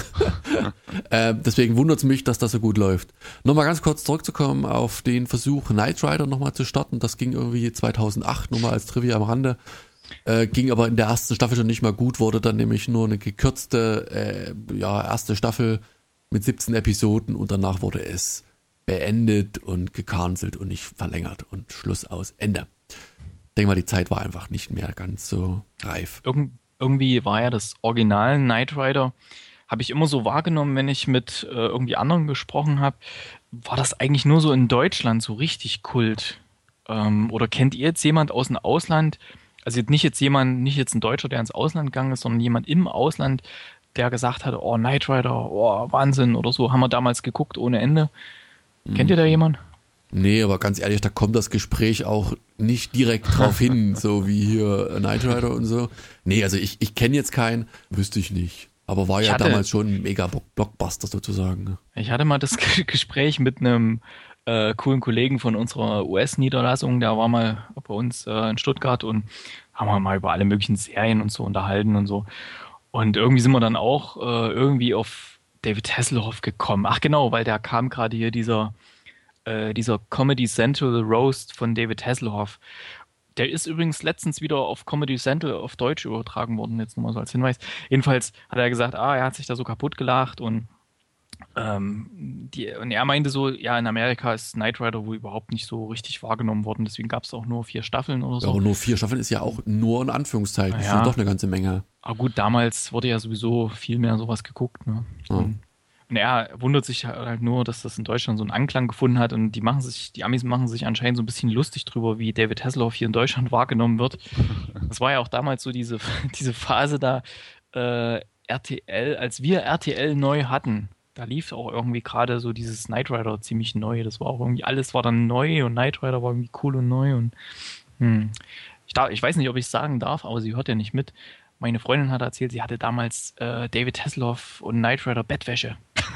äh, deswegen wundert es mich, dass das so gut läuft. Nochmal ganz kurz zurückzukommen auf den Versuch, Knight Rider nochmal zu starten. Das ging irgendwie zweitausendacht, nochmal als Trivia am Rande. Äh, ging aber in der ersten Staffel schon nicht mal gut, wurde dann nämlich nur eine gekürzte äh, ja, erste Staffel mit siebzehn Episoden und danach wurde es beendet und gecancelt und nicht verlängert und Schluss aus, Ende. Ich denke mal, die Zeit war einfach nicht mehr ganz so reif. Irgend, irgendwie war ja das Original Knight Rider, habe ich immer so wahrgenommen, wenn ich mit äh, irgendwie anderen gesprochen habe, war das eigentlich nur so in Deutschland so richtig Kult. Ähm, oder kennt ihr jetzt jemand aus dem Ausland? Also jetzt nicht jetzt jemand, nicht jetzt ein Deutscher, der ins Ausland gegangen ist, sondern jemand im Ausland, der gesagt hat, oh, Knight Rider, oh, Wahnsinn oder so, haben wir damals geguckt ohne Ende. Mhm. Kennt ihr da jemanden? Nee, aber ganz ehrlich, da kommt das Gespräch auch nicht direkt drauf hin, so wie hier Knight Rider und so. Nee, also ich, ich kenne jetzt keinen, wüsste ich nicht. Aber war Ich ja hatte- damals schon ein mega Blockbuster sozusagen. Ich hatte mal das Gespräch mit einem äh, coolen Kollegen von unserer U S-Niederlassung, der war mal bei uns äh, in Stuttgart und haben wir mal über alle möglichen Serien und so unterhalten und so. Und irgendwie sind wir dann auch äh, irgendwie auf David Hasselhoff gekommen. Ach genau, weil da kam gerade hier dieser, äh, dieser Comedy Central Roast von David Hasselhoff. Der ist übrigens letztens wieder auf Comedy Central auf Deutsch übertragen worden, jetzt nochmal so als Hinweis. Jedenfalls hat er gesagt, ah, er hat sich da so kaputt gelacht und ähm, die, und er meinte so, ja, in Amerika ist Knight Rider wohl überhaupt nicht so richtig wahrgenommen worden, deswegen gab es auch nur vier Staffeln oder Ja, so. aber nur vier Staffeln ist ja auch nur in Anführungszeichen. Das Ja. ist doch eine ganze Menge. Aber gut, damals wurde ja sowieso viel mehr sowas geguckt. Ne? Ja. Und, und er wundert sich halt nur, dass das in Deutschland so einen Anklang gefunden hat und die machen sich, die Amis machen sich anscheinend so ein bisschen lustig drüber, wie David Hasselhoff hier in Deutschland wahrgenommen wird. Das war ja auch damals so diese, diese Phase da, äh, R T L, als wir R T L neu hatten, da lief auch irgendwie gerade so dieses Knight Rider ziemlich neu. Das war auch irgendwie, alles war dann neu und Knight Rider war irgendwie cool und neu und hm. ich, darf, ich weiß nicht, ob ich es sagen darf, aber sie hört ja nicht mit. Meine Freundin hat erzählt, sie hatte damals äh, David Hasselhoff und Knight Rider Bettwäsche.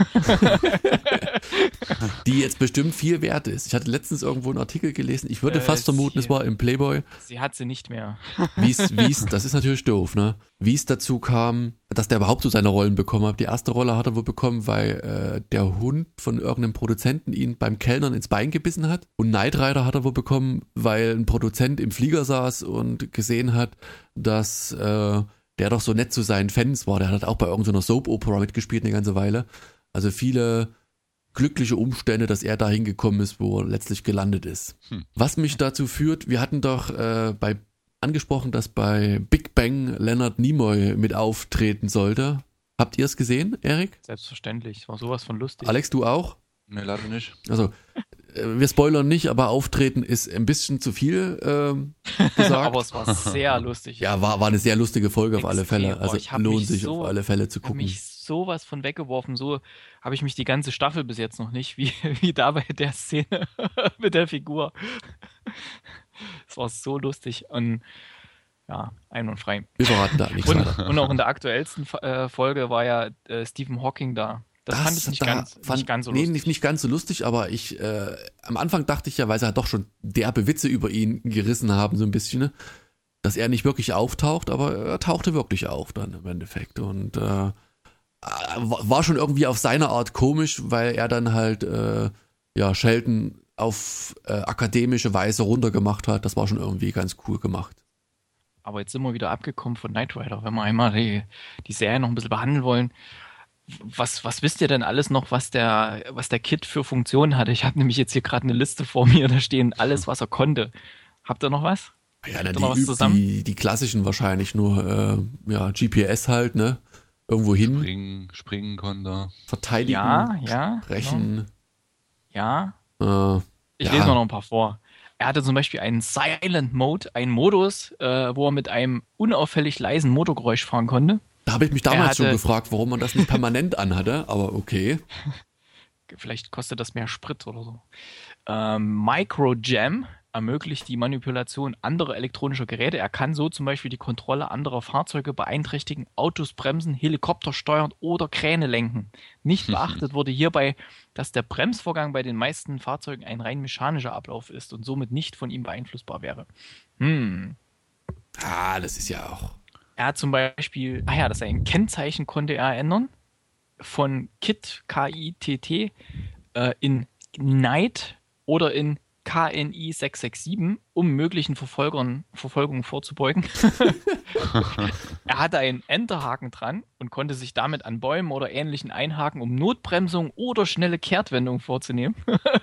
Die jetzt bestimmt viel wert ist. Ich hatte letztens irgendwo einen Artikel gelesen. Ich würde Äh, fast vermuten, es sie- war im Playboy. Sie hat sie nicht mehr. Wie es, wie es, das ist natürlich doof, ne? Wie es dazu kam, dass der überhaupt so seine Rollen bekommen hat. Die erste Rolle hat er wohl bekommen, weil äh, der Hund von irgendeinem Produzenten ihn beim Kellnern ins Bein gebissen hat. Und Knight Rider hat er wohl bekommen, weil ein Produzent im Flieger saß und gesehen hat, dass äh, der doch so nett zu seinen Fans war. Der hat auch bei irgendeiner Soap-Opera mitgespielt eine ganze Weile. Also viele glückliche Umstände, dass er dahin gekommen ist, wo er letztlich gelandet ist. Hm. Was mich dazu führt, wir hatten doch äh, bei angesprochen, dass bei Big Bang Leonard Nimoy mit auftreten sollte. Habt ihr es gesehen, Erik? Selbstverständlich. War sowas von lustig. Alex, du auch? Nee, leider nicht. Also, äh, wir spoilern nicht, aber auftreten ist ein bisschen zu viel ähm, gesagt. Aber es war sehr lustig. Ja, war, war eine sehr lustige Folge auf Extrem. alle Fälle. Boah, Also ich hab lohnt mich sich so- auf alle Fälle zu Ich habe gucken. mich sowas von weggeworfen. So habe ich mich die ganze Staffel bis jetzt noch nicht, wie, wie da bei der Szene mit der Figur. Es war so lustig und ja, einwandfrei. Wir verraten da nichts Und, weiter. und auch in der aktuellsten äh, Folge war ja äh, Stephen Hawking da. Das, fand ich nicht, da ganz, fand- nicht ganz so nee, lustig. nicht, nicht ganz so lustig, aber ich, äh, am Anfang dachte ich ja, weil sie halt doch schon derbe Witze über ihn gerissen haben, so ein bisschen, ne, dass er nicht wirklich auftaucht, aber er tauchte wirklich auf dann im Endeffekt und äh, war schon irgendwie auf seine Art komisch, weil er dann halt äh, ja Sheldon auf äh, akademische Weise runtergemacht hat. Das war schon irgendwie ganz cool gemacht. Aber jetzt sind wir wieder abgekommen von Knight Rider, wenn wir einmal die, die Serie noch ein bisschen behandeln wollen. Was, was wisst ihr denn alles noch, was der, was der Kid für Funktionen hatte? Ich habe nämlich jetzt hier gerade eine Liste vor mir, da stehen alles, was er konnte. Habt ihr noch was? Ja, na, die, die, die klassischen wahrscheinlich nur, äh, ja, G P S halt, ne? Irgendwo hin. Springen, springen konnte er. Verteidigen. Ja, ja. Sprechen. Ja. Äh, ich ja. lese mal noch ein paar vor. Er hatte zum Beispiel einen Silent Mode, einen Modus, äh, wo er mit einem unauffällig leisen Motorgeräusch fahren konnte. Da habe ich mich damals hatte, schon gefragt, warum man das nicht permanent anhatte, aber okay. Vielleicht kostet das mehr Sprit oder so. Ähm, Micro Jam ermöglicht die Manipulation anderer elektronischer Geräte. Er kann so zum Beispiel die Kontrolle anderer Fahrzeuge beeinträchtigen, Autos bremsen, Helikopter steuern oder Kräne lenken. Nicht beachtet wurde hierbei, dass der Bremsvorgang bei den meisten Fahrzeugen ein rein mechanischer Ablauf ist und somit nicht von ihm beeinflussbar wäre. Hm. Ah, das ist ja auch... Er hat zum Beispiel, ah ja, das ein Kennzeichen konnte er ändern. Von Kit, K I T T, äh, in Knight oder in K N I sechs sechs sieben, um möglichen Verfolgern, Verfolgungen vorzubeugen. Er hatte einen Enterhaken dran und konnte sich damit an Bäumen oder Ähnlichen einhaken, um Notbremsung oder schnelle Kehrtwendung vorzunehmen.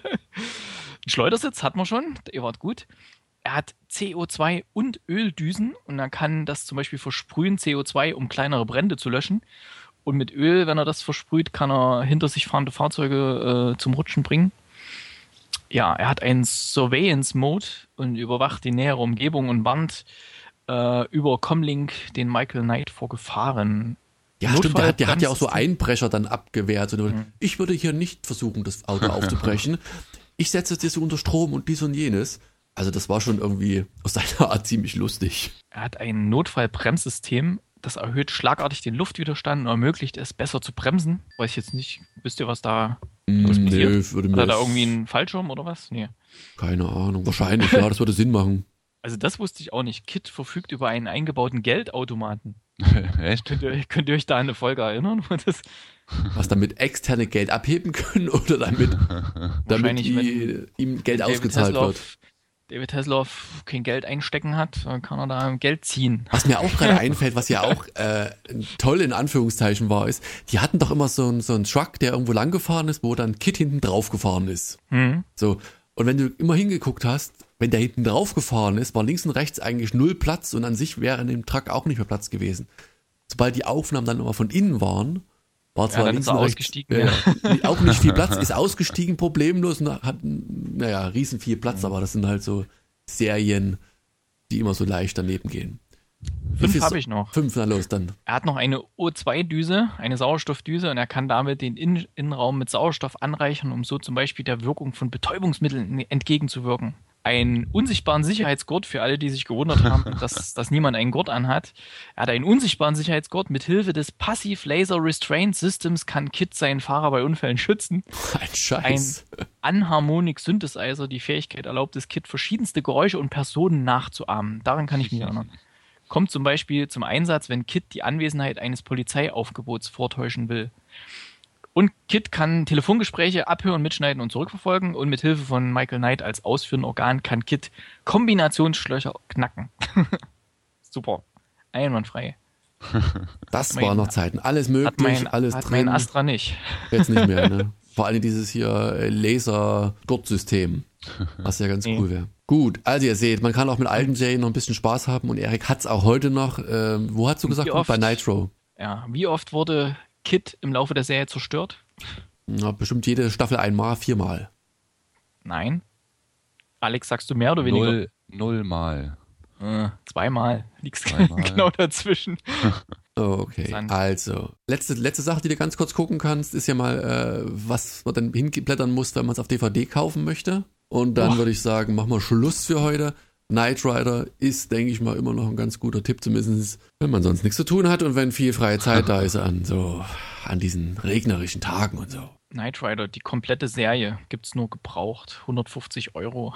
Einen Schleudersitz hatten wir schon, ihr wart gut. Er hat C O zwei und Öldüsen und er kann das zum Beispiel versprühen, C O zwei, um kleinere Brände zu löschen. Und mit Öl, wenn er das versprüht, kann er hinter sich fahrende Fahrzeuge äh, zum Rutschen bringen. Ja, er hat einen Surveillance-Mode und überwacht die nähere Umgebung und warnt äh, über Comlink den Michael Knight vor Gefahren. Ja, Notfall stimmt, der hat, der hat ja auch so Einbrecher dann abgewehrt. Und mhm. Ich würde hier nicht versuchen, das Auto aufzubrechen. Ich setze es dir so unter Strom und dies und jenes. Also das war schon irgendwie aus seiner Art ziemlich lustig. Er hat ein Notfallbremssystem, das erhöht schlagartig den Luftwiderstand und ermöglicht es, besser zu bremsen. Weiß ich jetzt nicht, wisst ihr, was da was mm, passiert? Nee, würde mir Hat er da irgendwie einen Fallschirm oder was? Nee. Keine Ahnung, wahrscheinlich, ja, das würde Sinn machen. Also das wusste ich auch nicht. Kit verfügt über einen eingebauten Geldautomaten. Echt? Könnt ihr, könnt ihr euch da an eine Folge erinnern? Das was damit externe Geld abheben können oder damit, damit die, ihm Geld David ausgezahlt Hasselhoff, wird? David Hasselhoff kein Geld einstecken hat, dann kann er da Geld ziehen. Was mir auch gerade einfällt, was ja auch äh, toll in Anführungszeichen war, ist, die hatten doch immer so einen so einen Truck, der irgendwo lang gefahren ist, wo dann Kit hinten drauf gefahren ist. Mhm. So. Und wenn du immer hingeguckt hast, wenn der hinten drauf gefahren ist, war links und rechts eigentlich null Platz und an sich wäre in dem Truck auch nicht mehr Platz gewesen. Sobald die Aufnahmen dann immer von innen waren, war zwar ja, links und rechts äh, auch nicht viel Platz, ist ausgestiegen problemlos und hat, naja, riesen viel Platz, mhm. aber das sind halt so Serien, die immer so leicht daneben gehen. Fünf habe ich noch. Fünf, na los, dann. Er hat noch eine O zwei Düse, eine Sauerstoffdüse, und er kann damit den Innen- Innenraum mit Sauerstoff anreichern, um so zum Beispiel der Wirkung von Betäubungsmitteln entgegenzuwirken. Einen unsichtbaren Sicherheitsgurt für alle, die sich gewundert haben, dass, dass niemand einen Gurt anhat. Er hat einen unsichtbaren Sicherheitsgurt. Mit Hilfe des Passive Laser Restraint Systems kann Kit seinen Fahrer bei Unfällen schützen. Ein Scheiß. Ein Anharmonic Synthesizer, die Fähigkeit erlaubt es Kit, verschiedenste Geräusche und Personen nachzuahmen. Daran kann ich mich erinnern. Kommt zum Beispiel zum Einsatz, wenn Kit die Anwesenheit eines Polizeiaufgebots vortäuschen will. Und Kit kann Telefongespräche abhören, mitschneiden und zurückverfolgen. Und mit Hilfe von Michael Knight als ausführenden Organ kann Kit Kombinationsschlöcher knacken. Super. Einwandfrei. Das waren noch Zeiten. Alles möglich, hat mein, alles hat drin. Mein Astra nicht. Jetzt nicht mehr, ne? Vor allem dieses hier Laser-Gurtsystem. Was ja ganz nee. cool wäre. Gut, also ihr seht, man kann auch mit alten Serien noch ein bisschen Spaß haben. Und Erik hat's auch heute noch. Ähm, wo hast du gesagt? Oft, bei Nitro. Ja, wie oft wurde Kit im Laufe der Serie zerstört? Ja, bestimmt jede Staffel einmal, viermal. Nein. Alex, sagst du mehr oder weniger? Null, null Mal. Äh, zweimal. Liegst Zweimal. genau dazwischen. Oh, okay, Interessant. also, letzte, letzte Sache, die du ganz kurz gucken kannst, ist ja mal, äh, was man dann hinblättern muss, wenn man es auf D V D kaufen möchte. Und dann würde ich sagen, machen wir Schluss für heute. Knight Rider ist, denke ich mal, immer noch ein ganz guter Tipp, zumindest wenn man sonst nichts zu tun hat und wenn viel freie Zeit da ist an so an diesen regnerischen Tagen und so. Knight Rider, die komplette Serie gibt's nur gebraucht, hundertfünfzig Euro.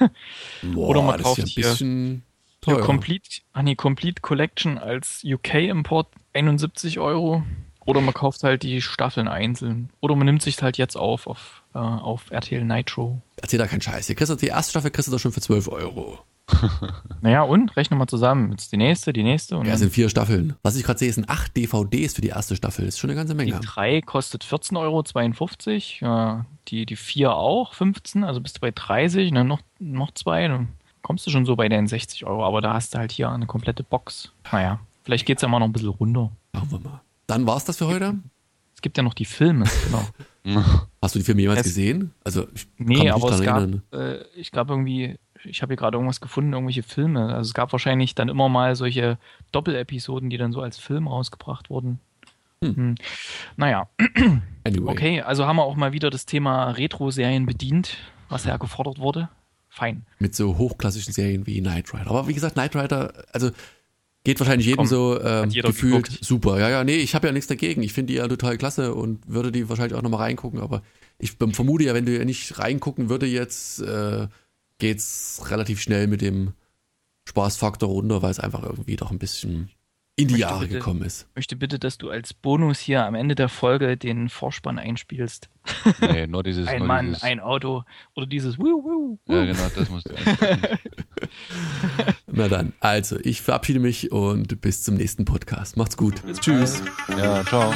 Boah, Oder man das kauft ist ja ein bisschen hier teuer. Complete, ah nee, Complete Collection als U K-Import einundsiebzig Euro. Oder man kauft halt die Staffeln einzeln. Oder man nimmt sich halt jetzt auf auf, äh, auf R T L Nitro. Erzähl da keinen Scheiß. Hier kriegst du die erste Staffel kriegst du da schon für zwölf Euro. Naja, und? Rechnen wir zusammen. Jetzt die nächste, die nächste. Und ja, es sind vier Staffeln. Was ich gerade sehe, sind acht D V Ds für die erste Staffel. Das ist schon eine ganze Menge. Die drei kostet vierzehn Euro zweiundfünfzig. Ja, die, die vier auch fünfzehn. Also bist du bei dreißig. Und dann noch, noch zwei. Dann kommst du schon so bei den sechzig Euro. Aber da hast du halt hier eine komplette Box. Naja, vielleicht geht es ja mal noch ein bisschen runter. Machen wir mal. Dann war's das für heute. Es gibt ja noch die Filme. Genau. Hast du die Filme jemals es, gesehen? Also ich nee, aber es gab, äh, ich gab irgendwie, ich habe hier gerade irgendwas gefunden, irgendwelche Filme. Also es gab wahrscheinlich dann immer mal solche Doppelepisoden, die dann so als Film rausgebracht wurden. Hm. Hm. Naja. Anyway. Okay, also haben wir auch mal wieder das Thema Retro-Serien bedient, was ja gefordert wurde. Fein. Mit so hochklassischen Serien wie Knight Rider. Aber wie gesagt, Knight Rider, also geht wahrscheinlich jedem Komm, so ähm, gefühlt geguckt. Super. Ja, ja, nee, ich habe ja nichts dagegen. Ich finde die ja total klasse und würde die wahrscheinlich auch nochmal reingucken. Aber ich vermute ja, wenn du ja nicht reingucken würde jetzt, äh, geht's relativ schnell mit dem Spaßfaktor runter, weil es einfach irgendwie doch ein bisschen in die Jahre bitte, gekommen ist. Ich möchte bitte, dass du als Bonus hier am Ende der Folge den Vorspann einspielst. Nee, nur dieses... ein nur Mann, dieses, ein Auto oder dieses Wuh, Wuh, Wuh. Ja, genau, das musst du einsprechen. Na dann, also ich verabschiede mich und bis zum nächsten Podcast. Macht's gut. Bis Tschüss. Bald. Ja, ciao.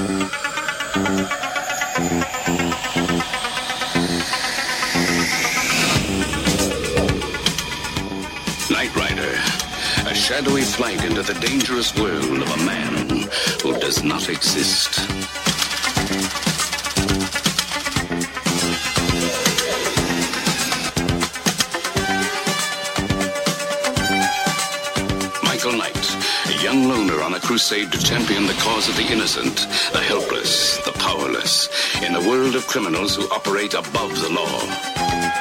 Knight Rider, a shadowy flight into the dangerous world of a man who does not exist. Michael Knight, a young loner on a crusade to champion the cause of the innocent, the helpless, the powerless, in a world of criminals who operate above the law.